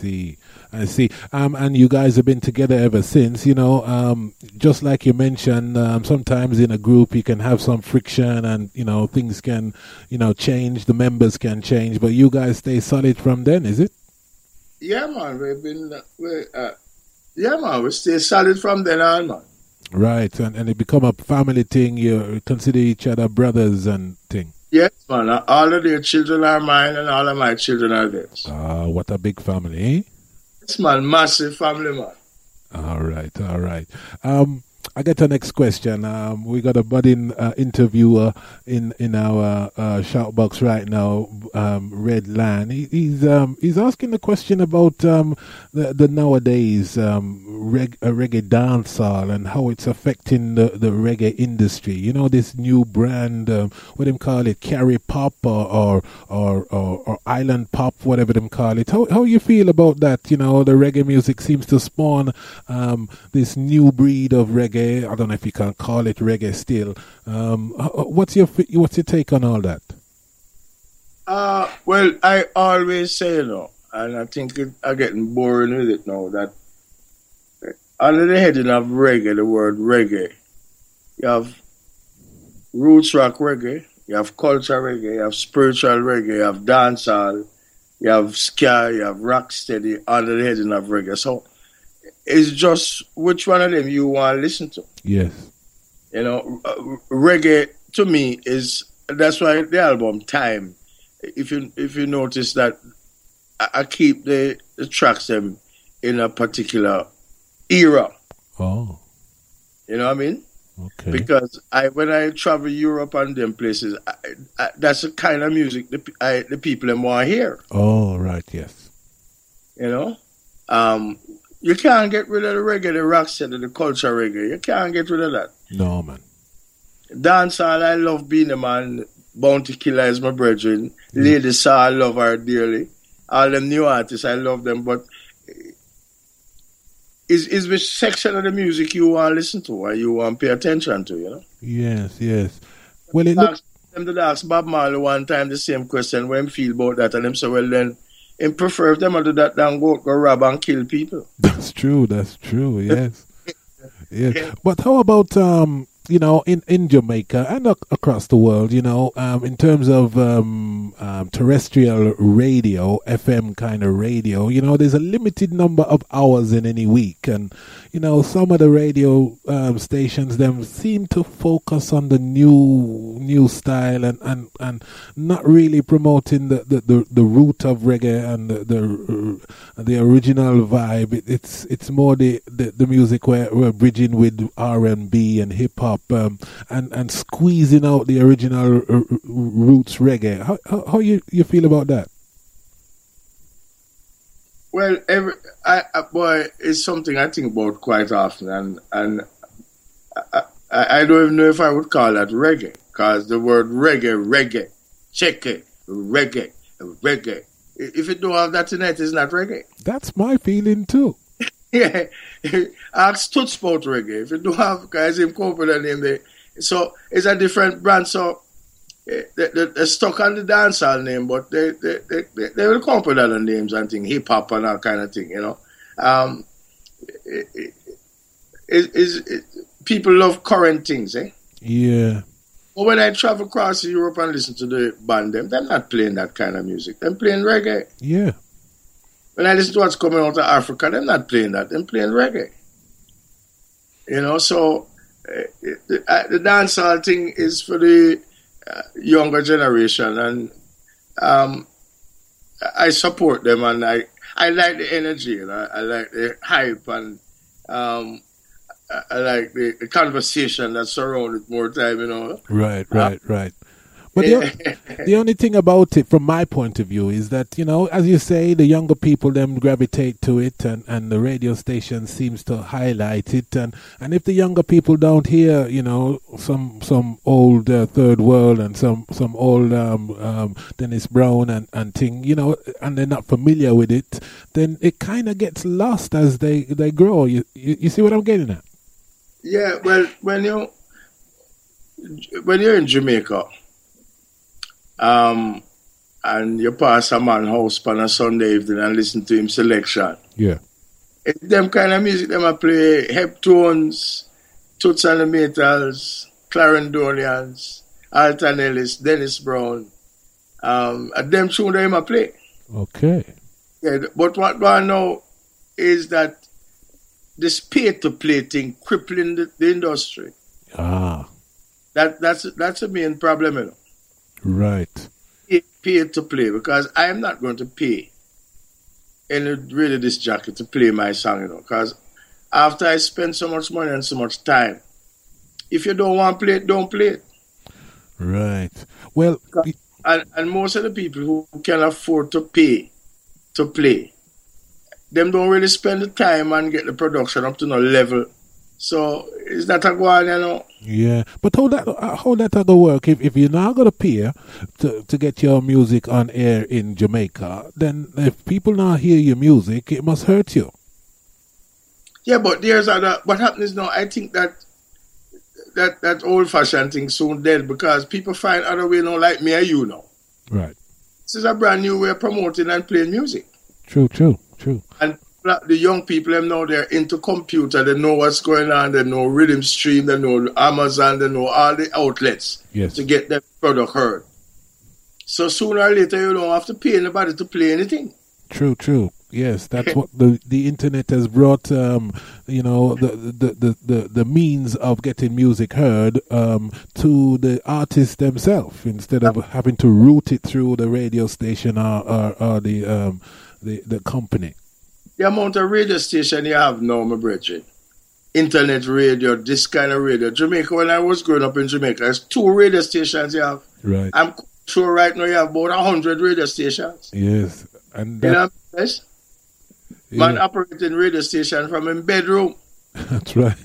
And you guys have been together ever since, you know, just like you mentioned, sometimes in a group you can have some friction and, you know, things can, you know, change, the members can change, but you guys stay solid from then, is it? Yeah, man, we stay solid from then on, man. Right, and it become a family thing, you consider each other brothers and thing. Yes, man, all of their children are mine and all of my children are theirs. Ah, what a big family, eh? Yes, man, massive family, man. All right. I get the next question. We got a budding interviewer in our shoutbox right now, Red Land. He's asking the question about the nowadays reggae dancehall and how it's affecting the reggae industry. You know, this new brand, what them call it, carry pop or island pop, whatever them call it. How you feel about that? You know, the reggae music seems to spawn this new breed of reggae. I don't know if you can call it reggae still. What's your take on all that? Well, I always say, you know, and I think I'm getting boring with it now, that under the heading of reggae, the word reggae, you have roots rock reggae, you have culture reggae, you have spiritual reggae, you have dancehall, you have ska, you have rock steady under the heading of reggae. So it's just which one of them you want to listen to. Yes. You know, reggae to me that's why the album Time. If you notice that I keep the tracks them in a particular era. Oh. You know what I mean? Okay. Because when I travel Europe and them places, that's the kind of music the people them want to hear. Oh, right. Yes. You know, you can't get rid of the reggae, the rock set, the culture reggae. You can't get rid of that. No, man. Dancehall, I love being a man. Bounty Killer is my brethren. Lady Saw, I love her dearly. All them new artists, I love them. But is which section of the music you want to listen to or you want to pay attention to, you know? Yes. Well, it looks... Them did ask Bob Marley one time the same question, when him feel about that, and him say, well then, him prefer if them do that than go rob and kill people. That's true, yes. Yeah. But how about you know, in Jamaica and across the world, you know, in terms of terrestrial radio, FM kind of radio, you know, there's a limited number of hours in any week. And, you know, some of the radio stations, them seem to focus on the new style and not really promoting the root of reggae and the original vibe. It's more the music where we're bridging with R&B and hip hop. And squeezing out the original roots reggae. How you feel about that? Well, boy, it's something I think about quite often, and I don't even know if I would call that reggae, because the word reggae, check it, reggae. If it don't have that in it, it's not reggae. That's my feeling too. Yeah, ask Toots about reggae. If you don't have guys in corporate name, so it's a different brand. So they're stuck on the dancehall name, but they will come up with other names and things, hip hop and that kind of thing. You know, people love current things, eh? Yeah. But when I travel across Europe and listen to the band, they're not playing that kind of music. They're playing reggae. Yeah. When I listen to what's coming out of Africa, they're not playing that. They're playing reggae. You know, so the dancehall thing is for the younger generation, and I support them, and I like the energy, and I like the hype, and I like the conversation that surrounds it more time, you know. Right. But the only thing about it, from my point of view, is that, as you say, the younger people them gravitate to it, and the radio station seems to highlight it, and if the younger people don't hear, some old Third World and some old Dennis Brown and thing, and they're not familiar with it, then it kind of gets lost as they grow. You see what I'm getting at? Yeah. Well, when you're in Jamaica, and you pass a man's house on a Sunday evening and listen to him selection. Yeah. It's them kind of music them I play, Heptones, Toots and the Maytals, Clarendonians, Alton Ellis, Dennis Brown. And them tune them I play. Okay. Yeah, but what I know is that this pay-to-play thing crippling the industry. Ah. That's the main problem, Right. Pay to play, because I am not going to pay any radio disc jockey to play my song, because after I spend so much money and so much time, if you don't want to play it, don't play it. Right. Well, and most of the people who can afford to pay to play, them don't really spend the time and get the production up to no level. So is that a go on, Yeah, but how that go work? If you're not gonna pay to get your music on air in Jamaica, then if people not hear your music, it must hurt you. Yeah, but there's other. What happens now? I think that old fashioned thing soon dead, because people find other way now, like me and you now. Right. This is a brand new way of promoting and playing music. True. And the young people, them now, they're into computer. They know what's going on. They know Rhythm Stream. They know Amazon. They know all the outlets to get their product heard. So sooner or later, you don't have to pay anybody to play anything. True. Yes, that's what the internet has brought. The means of getting music heard to the artists themselves, instead of having to route it through the radio station or the company. The amount of radio station you have now, my brethren, internet radio, this kind of radio. Jamaica, when I was growing up in Jamaica, there's 2 radio stations you have. Right. I'm sure right now you have about 100 radio stations. Yes. And man operating radio station from his bedroom. That's right.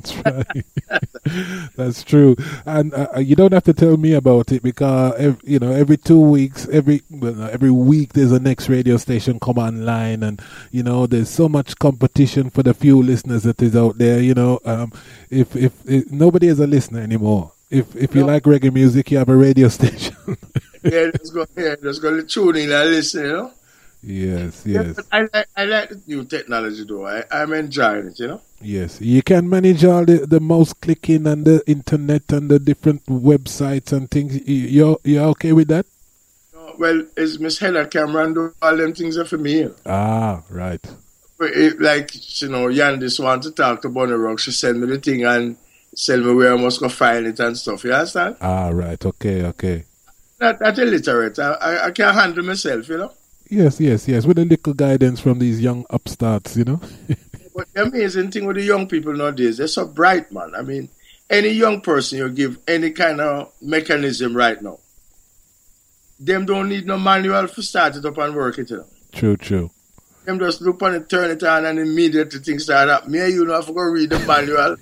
That's true. And you don't have to tell me about it, because every 2 weeks, every week there's a next radio station come online, and there's so much competition for the few listeners that is out there. If nobody is a listener anymore. If you like reggae music, you have a radio station. just go to tune in and listen. Yes. Yeah, but I like the new technology though. I'm enjoying it, Yes, you can manage all the mouse clicking and the internet and the different websites and things. You're okay with that? Well, it's Miss Heather Cameron do all them things are for me. Ah, right. Like, Yandis want to talk to Bunny Rock, she send me the thing and tell me where I must go find it and stuff. You understand? Ah, right. Okay. That's illiterate. I can't handle myself, Yes, with a little guidance from these young upstarts, But the amazing thing with the young people nowadays, they're so bright, man. I mean, any young person you give any kind of mechanism right now, them don't need no manual to start it up and work it. True. Them just look on it, turn it on, and immediately things start up. Me and you don't have to go read the manual.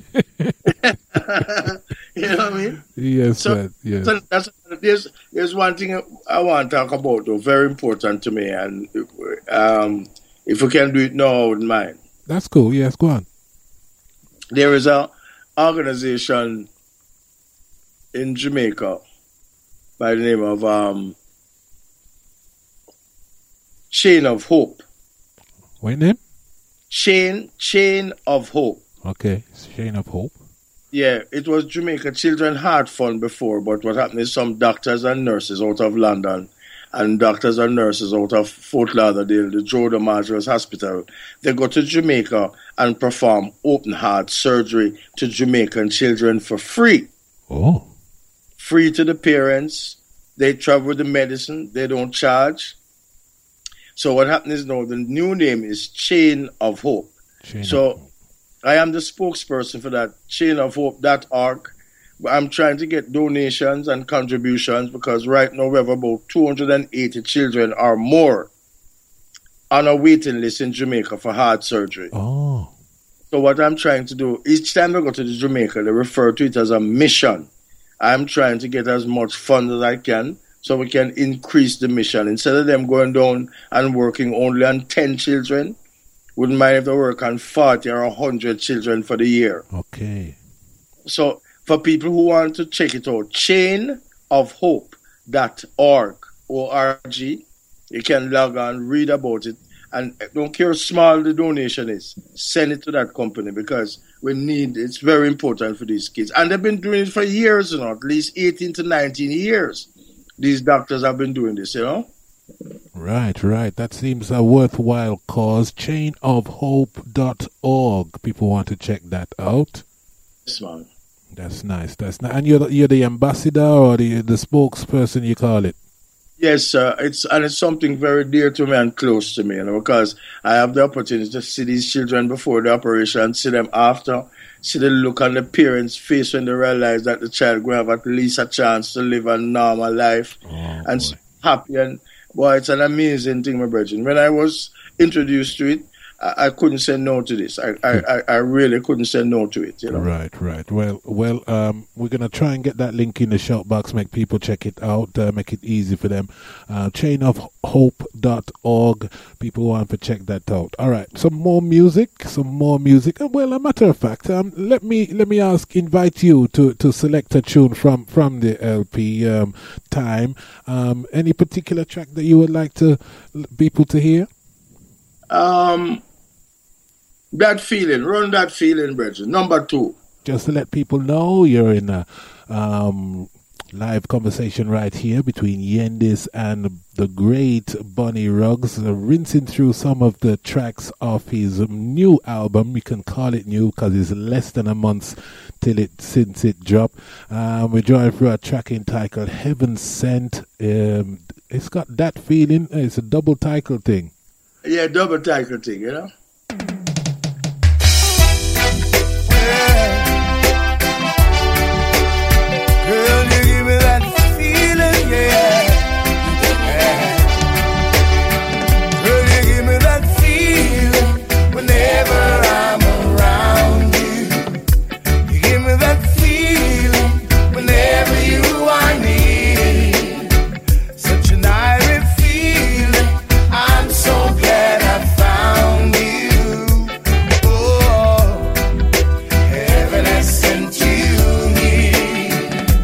You know what I mean? Yes, so, yes. So there's one thing I want to talk about, though, very important to me, and if we can do it now, I wouldn't mind. That's cool. Yes, go on. There is an organization in Jamaica by the name of Chain of Hope. What name? Chain of Hope. Okay, Chain of Hope. Yeah, it was Jamaica Children's Heart Fund before, but what happened is some doctors and nurses out of London and doctors and nurses out of Fort Lauderdale, the Joe DiMaggio's hospital, they go to Jamaica and perform open heart surgery to Jamaican children for free. Oh. Free to the parents. They travel with the medicine. They don't charge. So what happened is now the new name is Chain of Hope. I am the spokesperson for that, chainofhope.org. I'm trying to get donations and contributions because right now we have about 280 children or more on a waiting list in Jamaica for heart surgery. Oh. So what I'm trying to do, each time I go to Jamaica, they refer to it as a mission. I'm trying to get as much funds as I can so we can increase the mission. Instead of them going down and working only on 10 children, wouldn't mind if they work on 40 or 100 children for the year. Okay. So for people who want to check it out, chainofhope.org, O-R-G, you can log on, read about it, and don't care how small the donation is, send it to that company because it's very important for these kids. And they've been doing it for years, at least 18 to 19 years. These doctors have been doing this, Right. That seems a worthwhile cause. Chainofhope.org. People want to check that out. Yes, man. That's nice. And you're the ambassador or the spokesperson, you call it? Yes, sir. It's something very dear to me and close to me, because I have the opportunity to see these children before the operation, see them after, see the look on the parents' face when they realize that the child will have at least a chance to live a normal life and happy. And boy, it's an amazing thing, my brethren. When I was introduced to it, I couldn't say no to this. I really couldn't say no to it. Right. Well, we're gonna try and get that link in the shout box, make people check it out, make it easy for them. Chainofhope.org. People want to check that out. All right, some more music. Well, a matter of fact, let me invite you to select a tune from the LP time. Any particular track that you would like people to hear? That feeling, run that feeling, brethren. Number 2. Just to let people know, you're in a live conversation right here between Yendis and the great Bunny Ruggs, rinsing through some of the tracks of his new album. You can call it new because it's less than a month since it dropped. We're drawing through a track entitled Heaven Sent. It's got that feeling. It's a double title thing. Yeah, double title thing, Girl, you give me that feeling, Girl, you give me that feeling whenever I'm around you. You give me that feeling whenever you are near. Such an irie feeling, I'm so glad I found you. Oh, heaven has sent you here.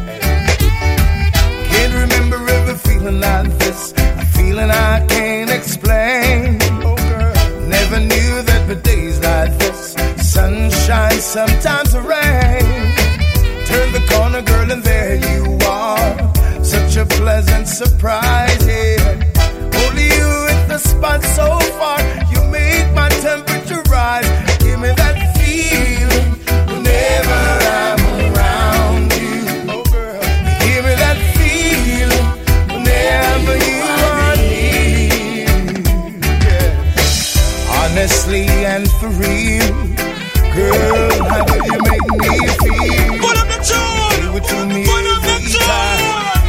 Can't remember ever feeling like this, a feeling I can't explain. Oh girl, never knew that the days like this, sunshine, sometimes the rain. Turn the corner, girl, and there you are. Such a pleasant surprise, Only you at the spot so far. You make my temperature rise. Give me that feeling whenever I'm around you. Oh girl, give me that feeling whenever you are near. Honestly and for real, girl, how do you make me feel? Put up the tune! Give it to me every time.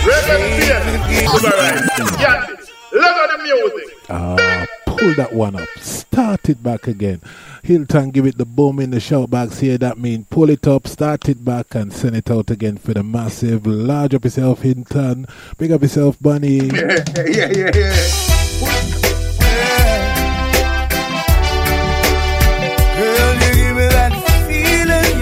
Love the music. Pull that one up. Start it back again. Hilton, give it the boom in the shout box here. That means pull it up, start it back, and send it out again for the massive. Large up yourself, Hilton. Big up yourself, Bunny. Yeah. Girl, you give me that feeling,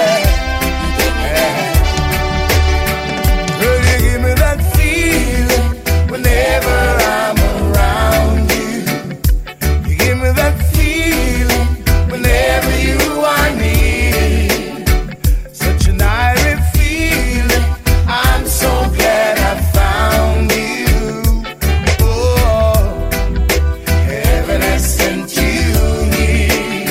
Girl, you give me that feeling whenever I'm around you. You give me that feeling whenever you are near. Such an irie feeling, I'm so glad I found you. Oh, heaven has sent you here.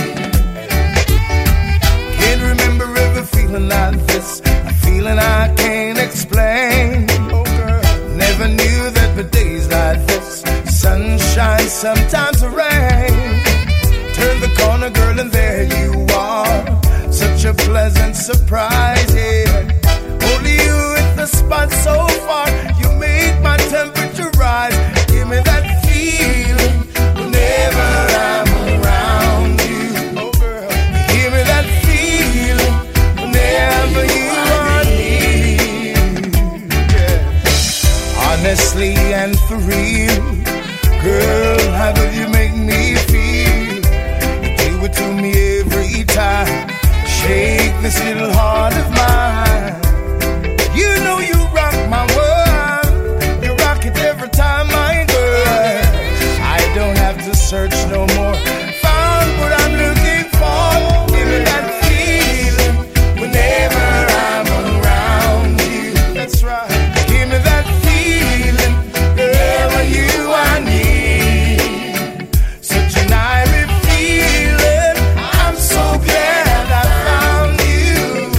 Can't remember ever feeling like this, a feeling I can't explain. Oh girl, never knew that the days like this, sunshine, sometimes the rain. Turn the corner, girl, and there you are. Such a pleasant surprise, Only only you at the spot so far. You make my temperature rise. Give me that feeling whenever I'm around you. Oh girl, give me that feeling whenever you are near. Yeah. Honestly and for real, girl, how do you make me feel? You do it to me every time. Shake this little heart of mine. You know you rock my world. You rock it every time, my girl. I don't have to search no more. Found what I'm looking for. Give me that feeling whenever I'm around you. That's right. Give me that feeling whenever you are near. Such an ivy feeling. I'm so glad I found you.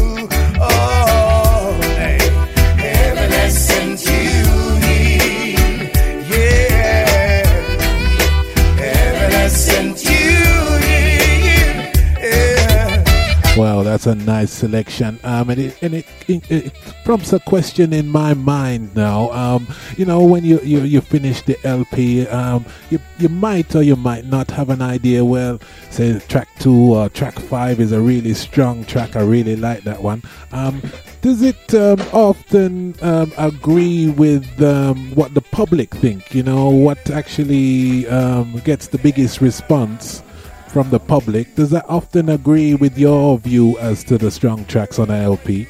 Oh, hey, heaven has sent you here. Yeah, heaven has sent you here. Yeah. Wow, that's a nice selection. And it prompts a question in my mind now. You know, when you finish the LP, you might or you might not have an idea. Well, say track 2 or track 5 is a really strong track. I really like that one. Does it often agree with what the public think? You know, what actually gets the biggest response from the public? Does that often agree with your view as to the strong tracks on the LP?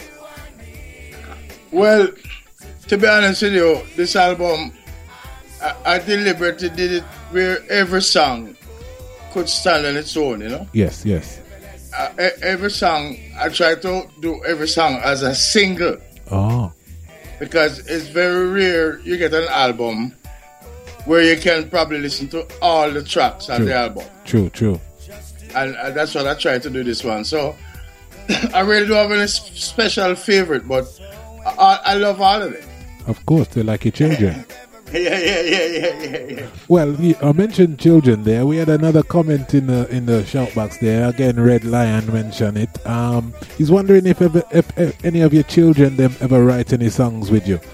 Well, to be honest with you, this album, I deliberately did it where every song could stand on its own, you know? Yes, yes. Every song, I try to do every song as a single. Oh. Because it's very rare you get an album where you can probably listen to all the tracks on the album. True. And that's what I try to do this one. So, I really don't have any special favorite, but I love all of it. Of course, they're like your children. Yeah. Well, I mentioned children there. We had another comment in the shout box there. Again, Red Lion mentioned it. He's wondering if any of your children them ever write any songs with you.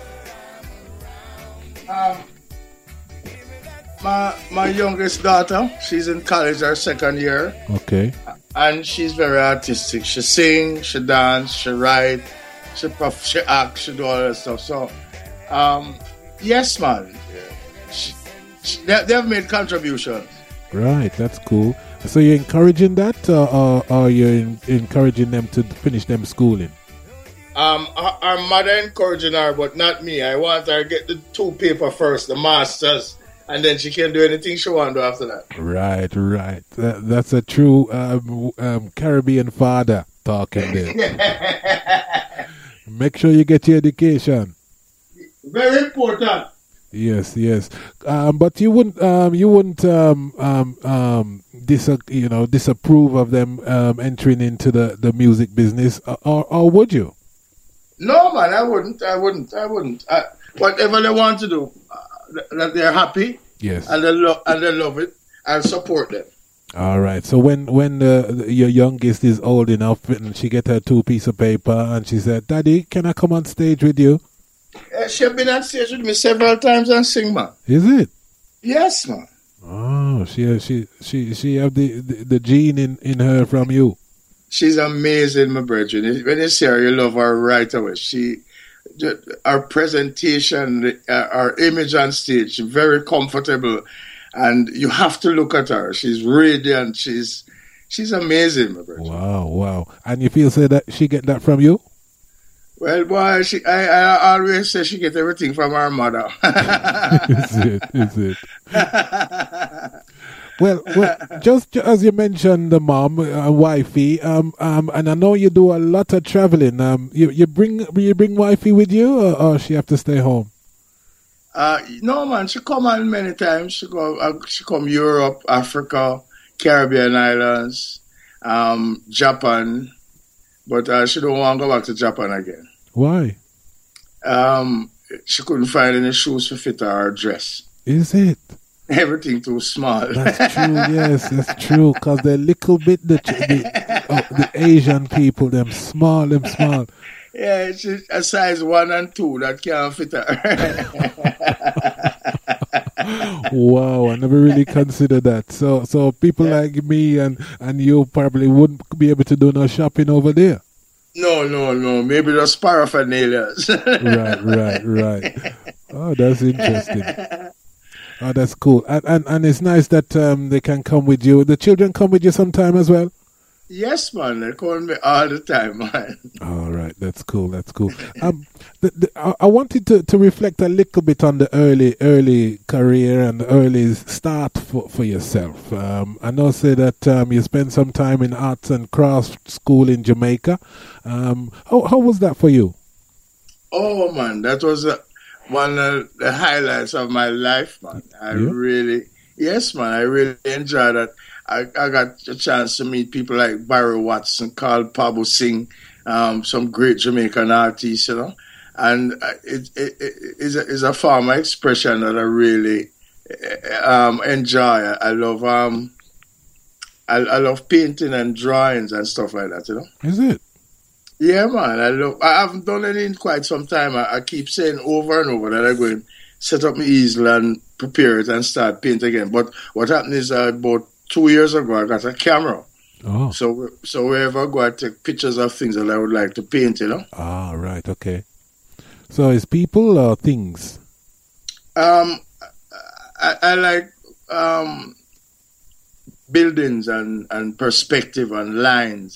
My youngest daughter, she's in college, her second year. Okay. And she's very artistic. She sings, she dance, she write, she act, she do all that stuff. So, yes, man. They have made contributions. Right, that's cool. So you're encouraging that, or you're encouraging them to finish them schooling? Our mother encouraging her, but not me. I want her to get the 2 paper first, the masters, and then she can do anything she wants to do after that. Right. That's a true Caribbean father talking there. Make sure you get your education. Very important. Yes. But you wouldn't disapprove of them entering into the music business, or would you? No, man, I wouldn't. Whatever they want to do, that they're happy. Yes. And they love it. I'll support them. All right. So when your youngest is old enough and she get her 2 pieces of paper and she said, "Daddy, can I come on stage with you?" She have been on stage with me several times and sing, man. Is it? Yes, man. Oh, she have the gene in her from you. She's amazing, my brethren. When you see her, you love her right away. Our presentation, our image on stage, very comfortable, and you have to look at her. She's radiant. She's amazing, my brethren. Wow. And you feel that she get that from you? Well, boy, I always say she get everything from her mother. Is it? Well, just as you mentioned the mom, wifey, and I know you do a lot of traveling. You bring wifey with you, or she have to stay home? No, man, she come on many times. She come Europe, Africa, Caribbean islands, Japan, but she don't want to go back to Japan again. Why? She couldn't find any shoes to fit her dress. Is it? Everything too small. That's true. Yes, that's true. Cause they're little bit the Asian people, them small. Yeah, it's a size 1 and 2 that can't fit her. Wow, I never really considered that. So people like me and you probably wouldn't be able to do no shopping over there. No. Maybe just paraphernalias. Right. Oh, that's interesting. Oh, that's cool. And it's nice that they can come with you. The children come with you sometime as well? Yes, man. They call me all the time, man. All right, that's cool. I wanted to reflect a little bit on the early career and the early start for yourself. I know say that you spent some time in arts and crafts school in Jamaica. How was that for you? Oh, man, that was one of the highlights of my life, man. I really enjoyed that. I got a chance to meet people like Barry Watson, Carl Pablo Singh, some great Jamaican artists, and it is a form of expression that I really enjoy. I love painting and drawings and stuff like that, Is it? Yeah, man. I haven't done it in quite some time. I keep saying over and over that I'm going to set up my easel and prepare it and start paint again. But what happened is about 2 years ago, I got a camera. Oh. So wherever I go, I take pictures of things that I would like to paint, Ah, right, okay. So it's people or things? I like buildings and perspective and lines.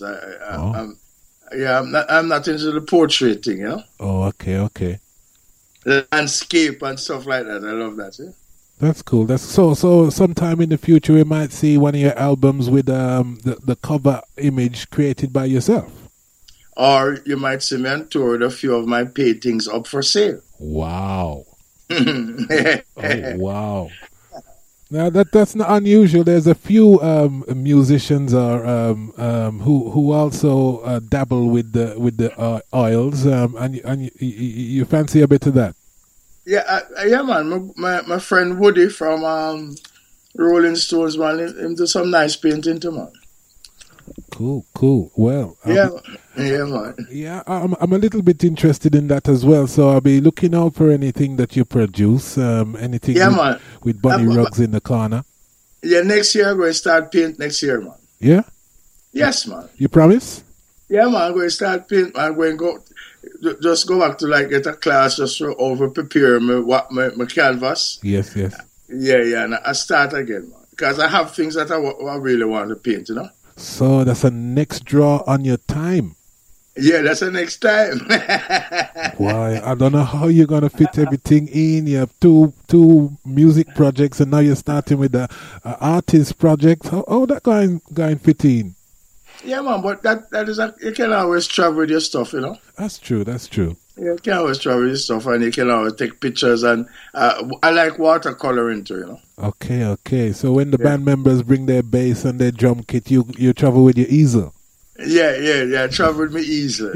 I'm not into the portrait thing, Oh, okay. Landscape and stuff like that. I love that, yeah. That's cool. That's so. Sometime in the future, we might see one of your albums with the cover image created by yourself. Or you might see me on tour with a few of my paintings up for sale. Wow! Oh, wow! Now that's not unusual. There's a few musicians who also dabble with the oils. And you fancy a bit of that. Yeah, man. My friend Woody from Rolling Stones, man, him do some nice painting too, man. Cool. Well, yeah, man. Yeah, I'm a little bit interested in that as well. So I'll be looking out for anything that you produce. Anything with Bunny Ruggs in the corner. Yeah, next year I'm going to start paint next year, man. Yeah? Yes, man. You promise? Yeah, man. I'm going to start paint. I'm going to go back to get a class just to over prepare my canvas. Yes. Yeah, and I start again, man. Because I have things that I really want to paint, So that's a next draw on your time. Yeah, that's the next time. Why? I don't know how you're gonna fit everything in. You have two music projects, and now you're starting with the artist project. How that going fit in? Yeah, man, but that is you can always travel with your stuff, That's true. Yeah, you can always travel with your stuff, and you can always take pictures. And I like watercoloring too, Okay. So when the band members bring their bass and their drum kit, you travel with your easel. Yeah. Travel with my easel.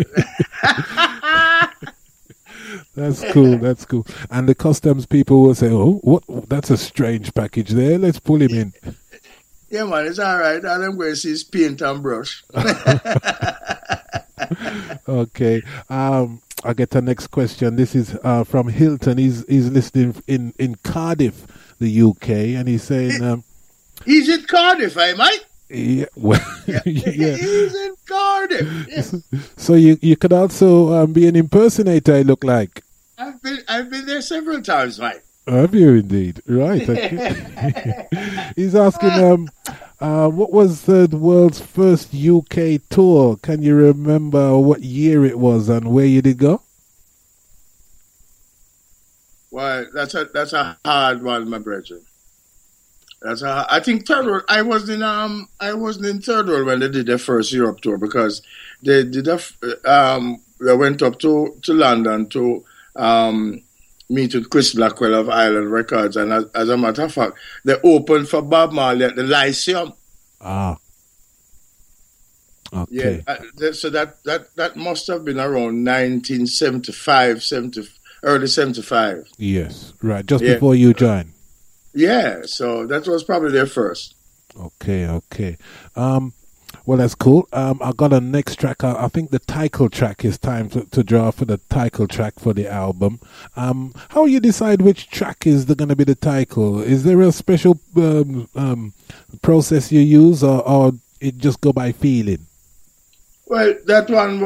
That's cool. And the customs people will say, "Oh, what? That's a strange package there. Let's pull him in." Yeah, man, it's all right. All I'm going to see is paint and brush. Okay. I'll get the next question. This is from Hilton. He's listening in Cardiff, the UK, and he's saying... he's in Cardiff, mate? Yeah, well, yeah. He's in Cardiff. Yes. So you could also be an impersonator, I look like. I've been there several times, mate. Have you indeed? Right. Okay. He's asking, what was the world's first UK tour? Can you remember what year it was and where you did go? Well, that's a hard one, my brethren. I think Third World. I wasn't in Third World when they did their first Europe tour, because they did they went up to London to meet with Chris Blackwell of Island Records, and as a matter of fact, they opened for Bob Marley at the Lyceum. Ah. Okay. Yeah, so that must have been around 1975, early 75. Yes, right, just before you joined. Yeah, so that was probably their first. Okay. Well, that's cool. I got a next track. I think the title track is time to draw for the title track for the album. How you decide which track is going to be the title? Is there a special process you use, or it just go by feeling? Well, that one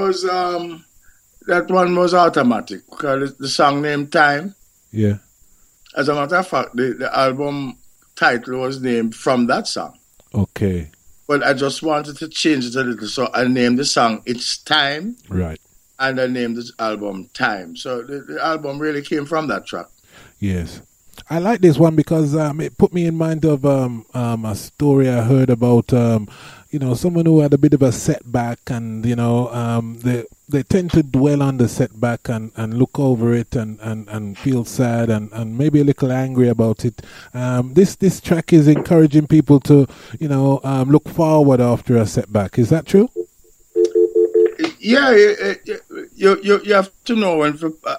was automatic because the song named Time. Yeah. As a matter of fact, the album title was named from that song. Okay. But I just wanted to change it a little, so I named the song It's Time. Right. And I named this album Time. So the album really came from that track. Yes. I like this one because it put me in mind of a story I heard about, someone who had a bit of a setback, and, they tend to dwell on the setback and look over it and feel sad and maybe a little angry about it. This track is encouraging people to, look forward after a setback. Is that true? Yeah, you have to know when,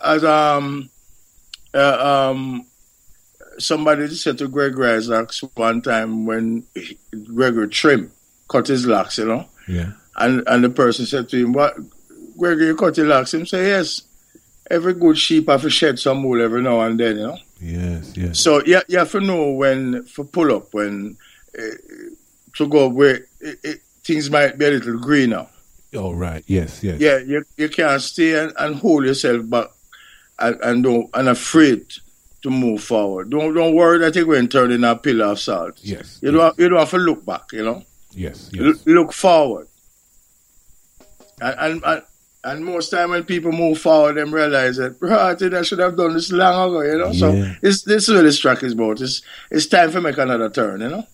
somebody said to Gregory Isaacs one time when Gregory Trim cut his locks, Yeah. And the person said to him, "What, Gregory, you cut your locks?" Him say, "Yes. Every good sheep have to shed some wool every now and then, Yes. So you have to know when for pull up, when to go where things might be a little greener. Oh, right. Yes. Yeah, you can't stay and hold yourself back and afraid to move forward. Don't worry that you're going to turn in a pillar of salt. Yes. You don't have to look back, Yes. Look forward. And most time when people move forward, them realize that, bro, I think I should have done this long ago, Yeah. So this is what this track is about. It's time for make another turn,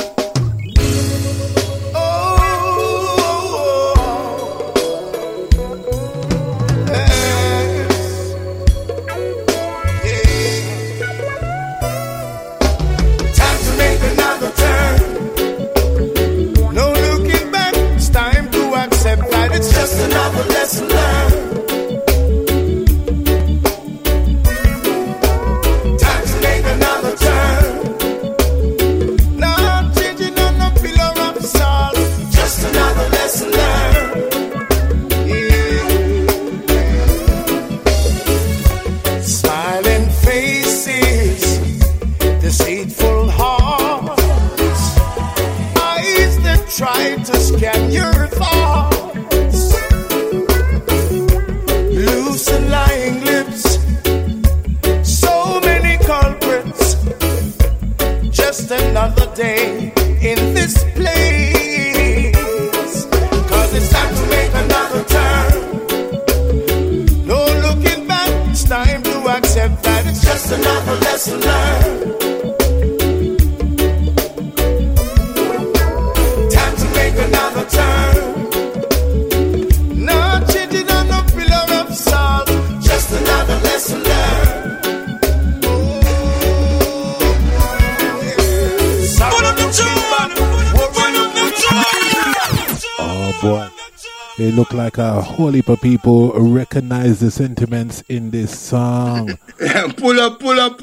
It look like a whole heap of people recognize the sentiments in this song. Pull up.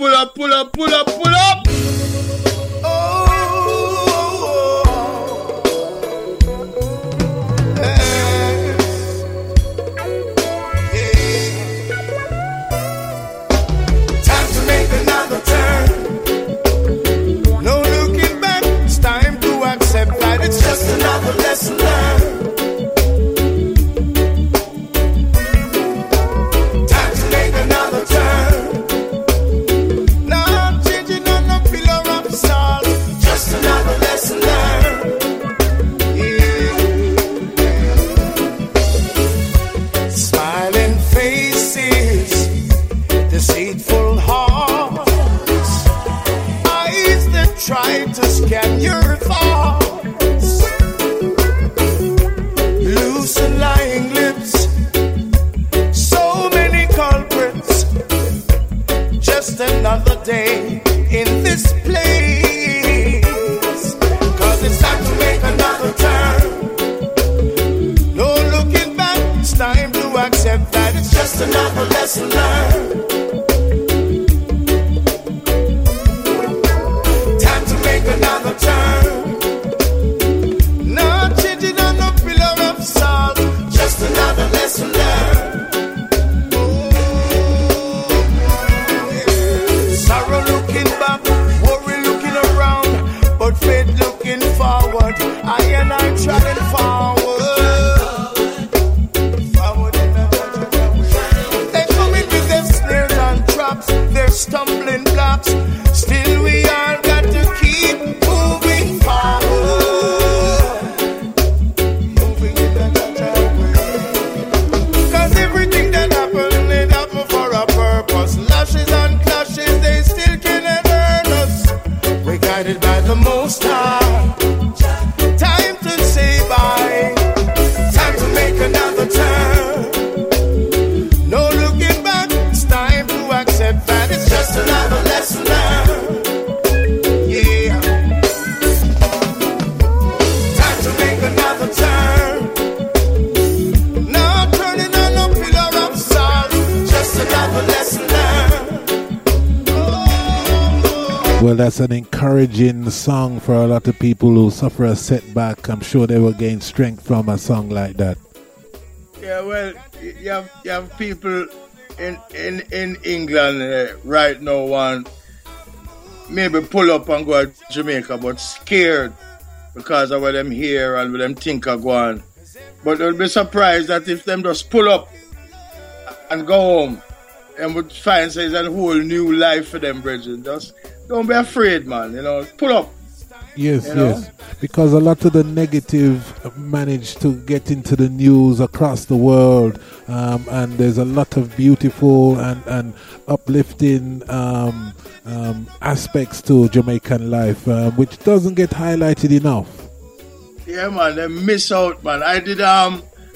Time to make another turn. No looking back. It's time to accept that it's just another lesson learned. Try to scan your thoughts. Loose and lying lips. So many culprits. Just another day in this place. 'Cause it's time to make another turn. No looking back. It's time to accept that it's just another lesson learned. Another turn. Not changing on guided by the Most High. Time to say bye. Time to make another turn. No looking back. It's time to accept that it's just another lesson learned. Yeah. Time to make another turn. Now turning on a pillar of salt. Just another lesson learned. Well, that's an encouraging song for a lot of people who suffer a setback. I'm sure they will gain strength from a song like that. Yeah, well, you have people in England right now want maybe pull up and go to Jamaica, but scared because of what them hear and what them think are going. But they'll be surprised that if them just pull up and go home, and would find say it's a whole new life for them, brethren. Just don't be afraid, man. You know, pull up. Yes, yes. Because a lot of the negative manage to get into the news across the world, and there's a lot of beautiful and uplifting aspects to Jamaican life, which doesn't get highlighted enough. Yeah, man, they miss out, man. I did a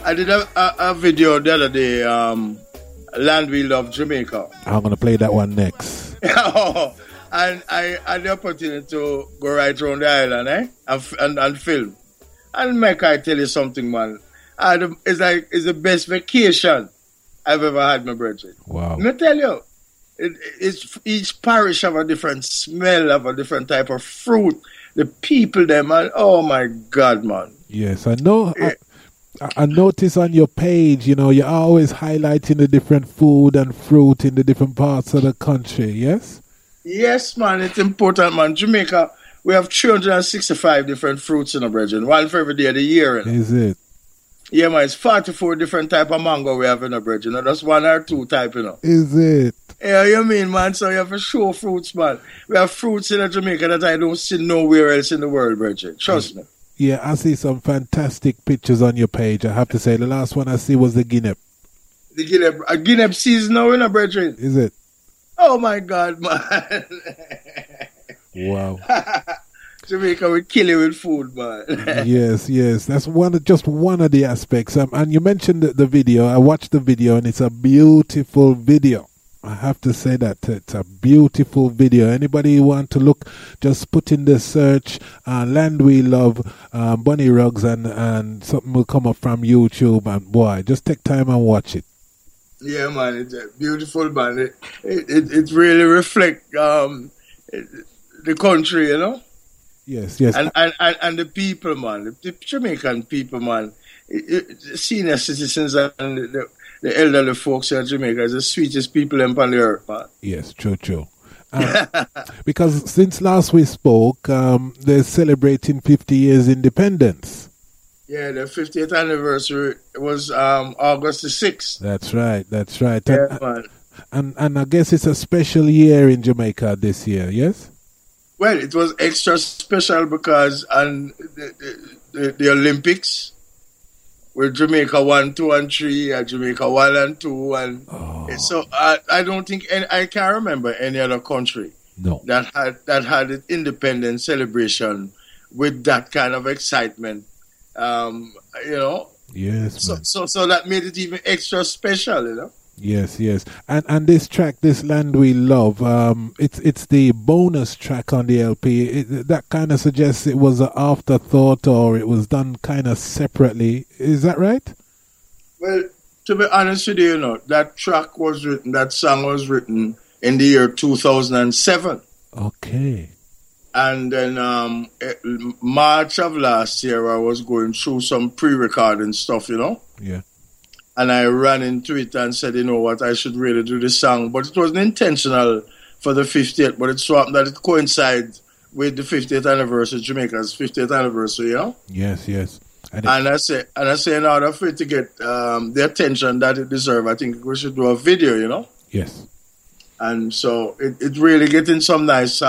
video the other day, Land We Love Jamaica. I'm gonna play that one next. And I had the opportunity to go right around the island, and film. And Mike, I tell you something, man. It's the best vacation I've ever had, my brother. Wow. Let me tell you, it's each parish have a different smell, have a different type of fruit. The people there, man. Oh my God, man. Yes, I know. I notice on your page, you know, you're always highlighting the different food and fruit in the different parts of the country, yes? Yes, man, it's important, man. Jamaica, we have 365 different fruits in the brethren, one for every day of the year. Is it? Yeah, man, it's 44 different type of mango we have in the brethren. You know, that's one or two type, you know. Is it? Yeah, you mean, man, so you have to show fruits, man. We have fruits in Jamaica that I don't see nowhere else in the world, brethren. Trust me. Yeah, I see some fantastic pictures on your page. I have to say, the last one I see was the guinea. The guinea season now, in the brethren. Is it? Oh my God, man. Wow. Jamaica will kill you with food, man. Yes. That's just one of the aspects. And you mentioned the video. I watched the video, and it's a beautiful video. I have to say that it's a beautiful video. Anybody who want to look, just put in the search Land We Love, Bunny Ruggs, and something will come up from YouTube. And boy, just take time and watch it. Yeah, man, it's beautiful, man. It really reflects the country, you know. Yes. And the people, man, the Jamaican people, man, senior citizens and the elderly folks in Jamaica is the sweetest people on the earth, man. Yes, true. Because since last we spoke, they're celebrating 50 years independence. Yeah, the 50th anniversary was August the 6th. That's right. Yeah, man. And I guess it's a special year in Jamaica this year, yes? Well, it was extra special because on the Olympics, where Jamaica 1, 2, and 3, and Jamaica 1 and 2, and so I don't think I can't remember any other country that had an independence celebration with that kind of excitement. You know. Yes. So that made it even extra special, you know. Yes. And this track, this Land We Love, it's the bonus track on the LP. That kind of suggests it was an afterthought, or it was done kind of separately. Is that right? Well, to be honest with you, that song was written in the year 2007. Okay. And then March of last year, I was going through some pre-recording stuff, you know. Yeah. And I ran into it and said, you know what, I should really do this song. But it wasn't intentional for the 50th, but it so happened that it coincides with the 50th anniversary, Jamaica's 50th anniversary, you know? Yes. And I say, in order for it to get the attention that it deserves, I think we should do a video, you know? Yes. And so it really getting some nice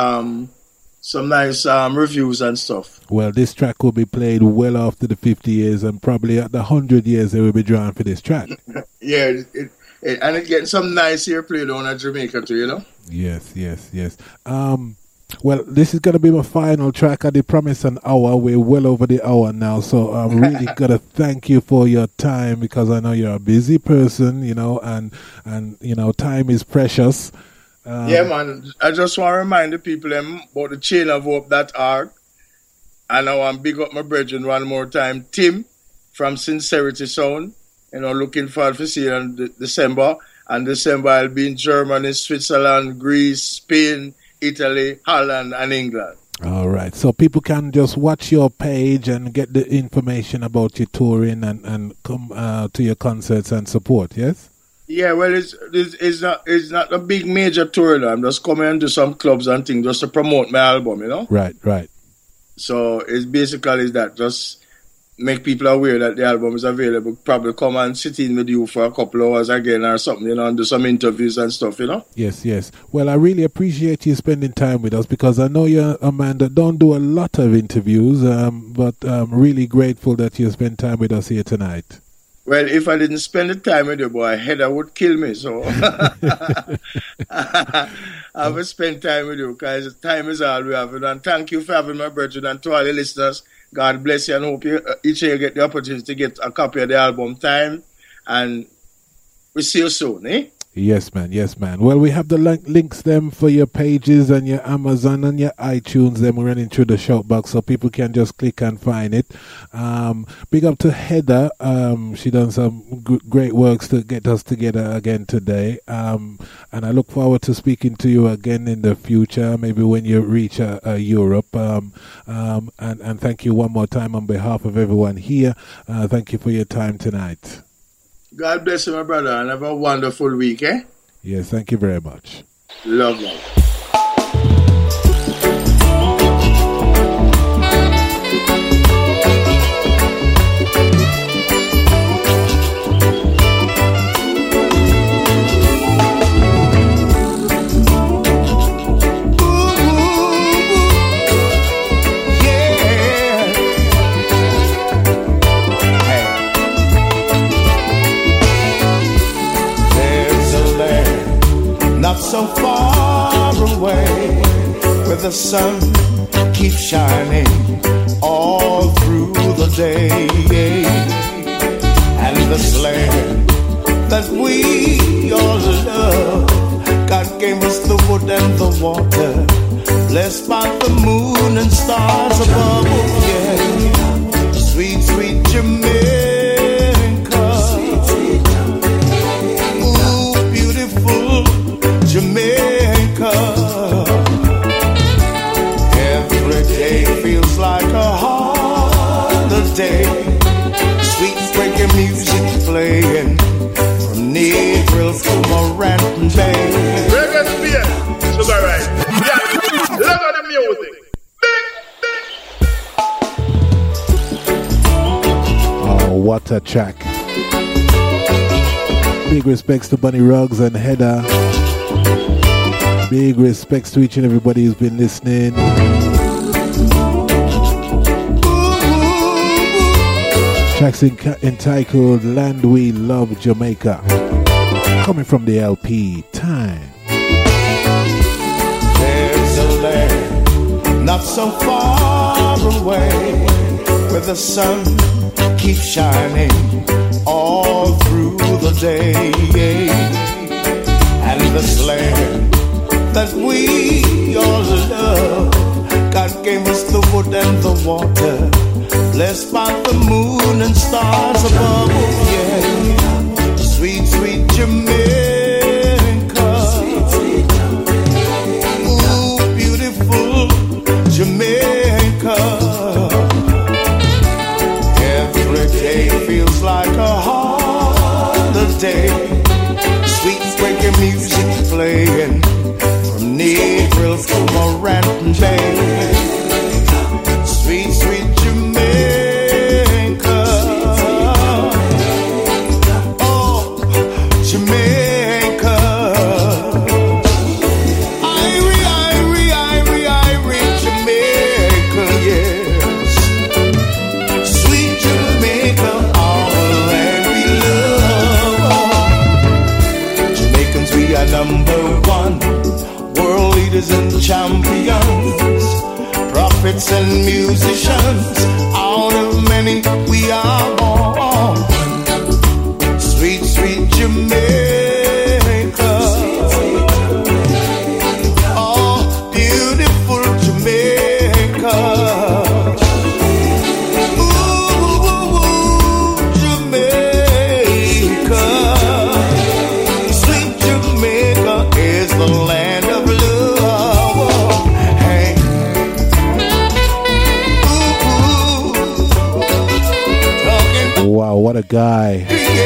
reviews and stuff. Well, this track will be played well after the 50 years, and probably at the 100 years they will be drawn for this track. Yeah, and it's getting some nice airplay down at Jamaica too, you know? Yes. Well, this is going to be my final track. I did promise an hour. We're well over the hour now. So I'm really going to thank you for your time, because I know you're a busy person, and time is precious. Yeah, man. I just want to remind the people about the chainofhope.org. And I want to big up my brethren one more time, Tim from Sincerity Sound. Looking forward to see you in December. And December I'll be in Germany, Switzerland, Greece, Spain, Italy, Holland, and England. All right. So people can just watch your page and get the information about your touring and come to your concerts and support, yes? Yeah, well, it's not a big major tour. I'm just coming into some clubs and things just to promote my album, Right. So it's basically that, just make people aware that the album is available. Probably come and sit in with you for a couple of hours again or something, and do some interviews and stuff, Yes. Well, I really appreciate you spending time with us, because I know you're a man that don't do a lot of interviews, but I'm really grateful that you spend time with us here tonight. Well, if I didn't spend the time with you, boy, Heather would kill me, so I will spend time with you, because time is all we have. And thank you for having my brethren, and to all the listeners, God bless you, and hope you each year get the opportunity to get a copy of the album Time, and we'll see you soon, eh? Yes, man. Well, we have the links them for your pages and your Amazon and your iTunes. Them we're running through the shout box, so people can just click and find it. Big up to Heather. She done some great works to get us together again today. And I look forward to speaking to you again in the future, maybe when you reach Europe. And thank you one more time on behalf of everyone here. Thank you for your time tonight. God bless you, my brother, and have a wonderful week, eh? Yes, thank you very much. Love. Not so far away, where the sun keeps shining all through the day, and this land that we all love, God gave us the wood and the water, blessed by the moon and stars above. Yeah, sweet, sweet Jamaica. Jamaica. Every day feels like a holiday. Sweet reggae music playing from Negril to Moranton Bay. Reggae Spear, Sugar Right. Yeah, love of the music. Oh, what a track. Big respects to Bunny Ruggs and Heather. Big respects to each and everybody who's been listening. Tracks entitled Land We Love Jamaica, coming from the LP Time. There's a land not so far away, where the sun keeps shining all through the day, and this land that we all love, God gave us the wood and the water, blessed by the moon and stars above. Yeah, sweet, sweet Jamaica. Ooh, beautiful Jamaica. Every day feels like a holiday. Sweet reggae music playing from Negril to Moranton Bay. Sweet, sweet Jamaica. poets and musicians, out of many we are born. Sweet, sweet Jamaica, oh, beautiful Jamaica. Ooh, Jamaica, sweet Jamaica is the land of love. Hey, wow, what a guy.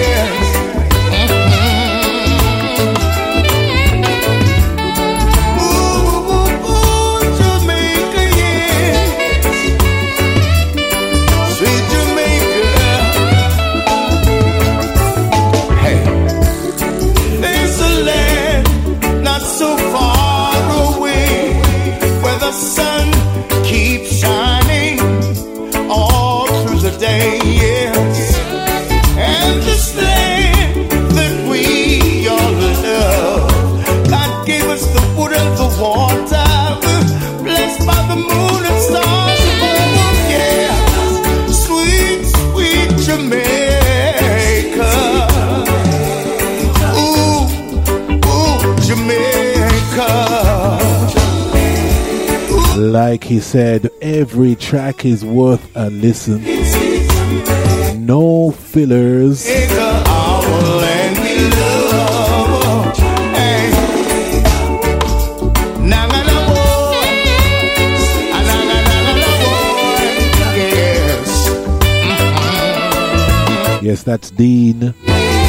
Like he said, every track is worth a listen. No fillers. Yes, that's Dean.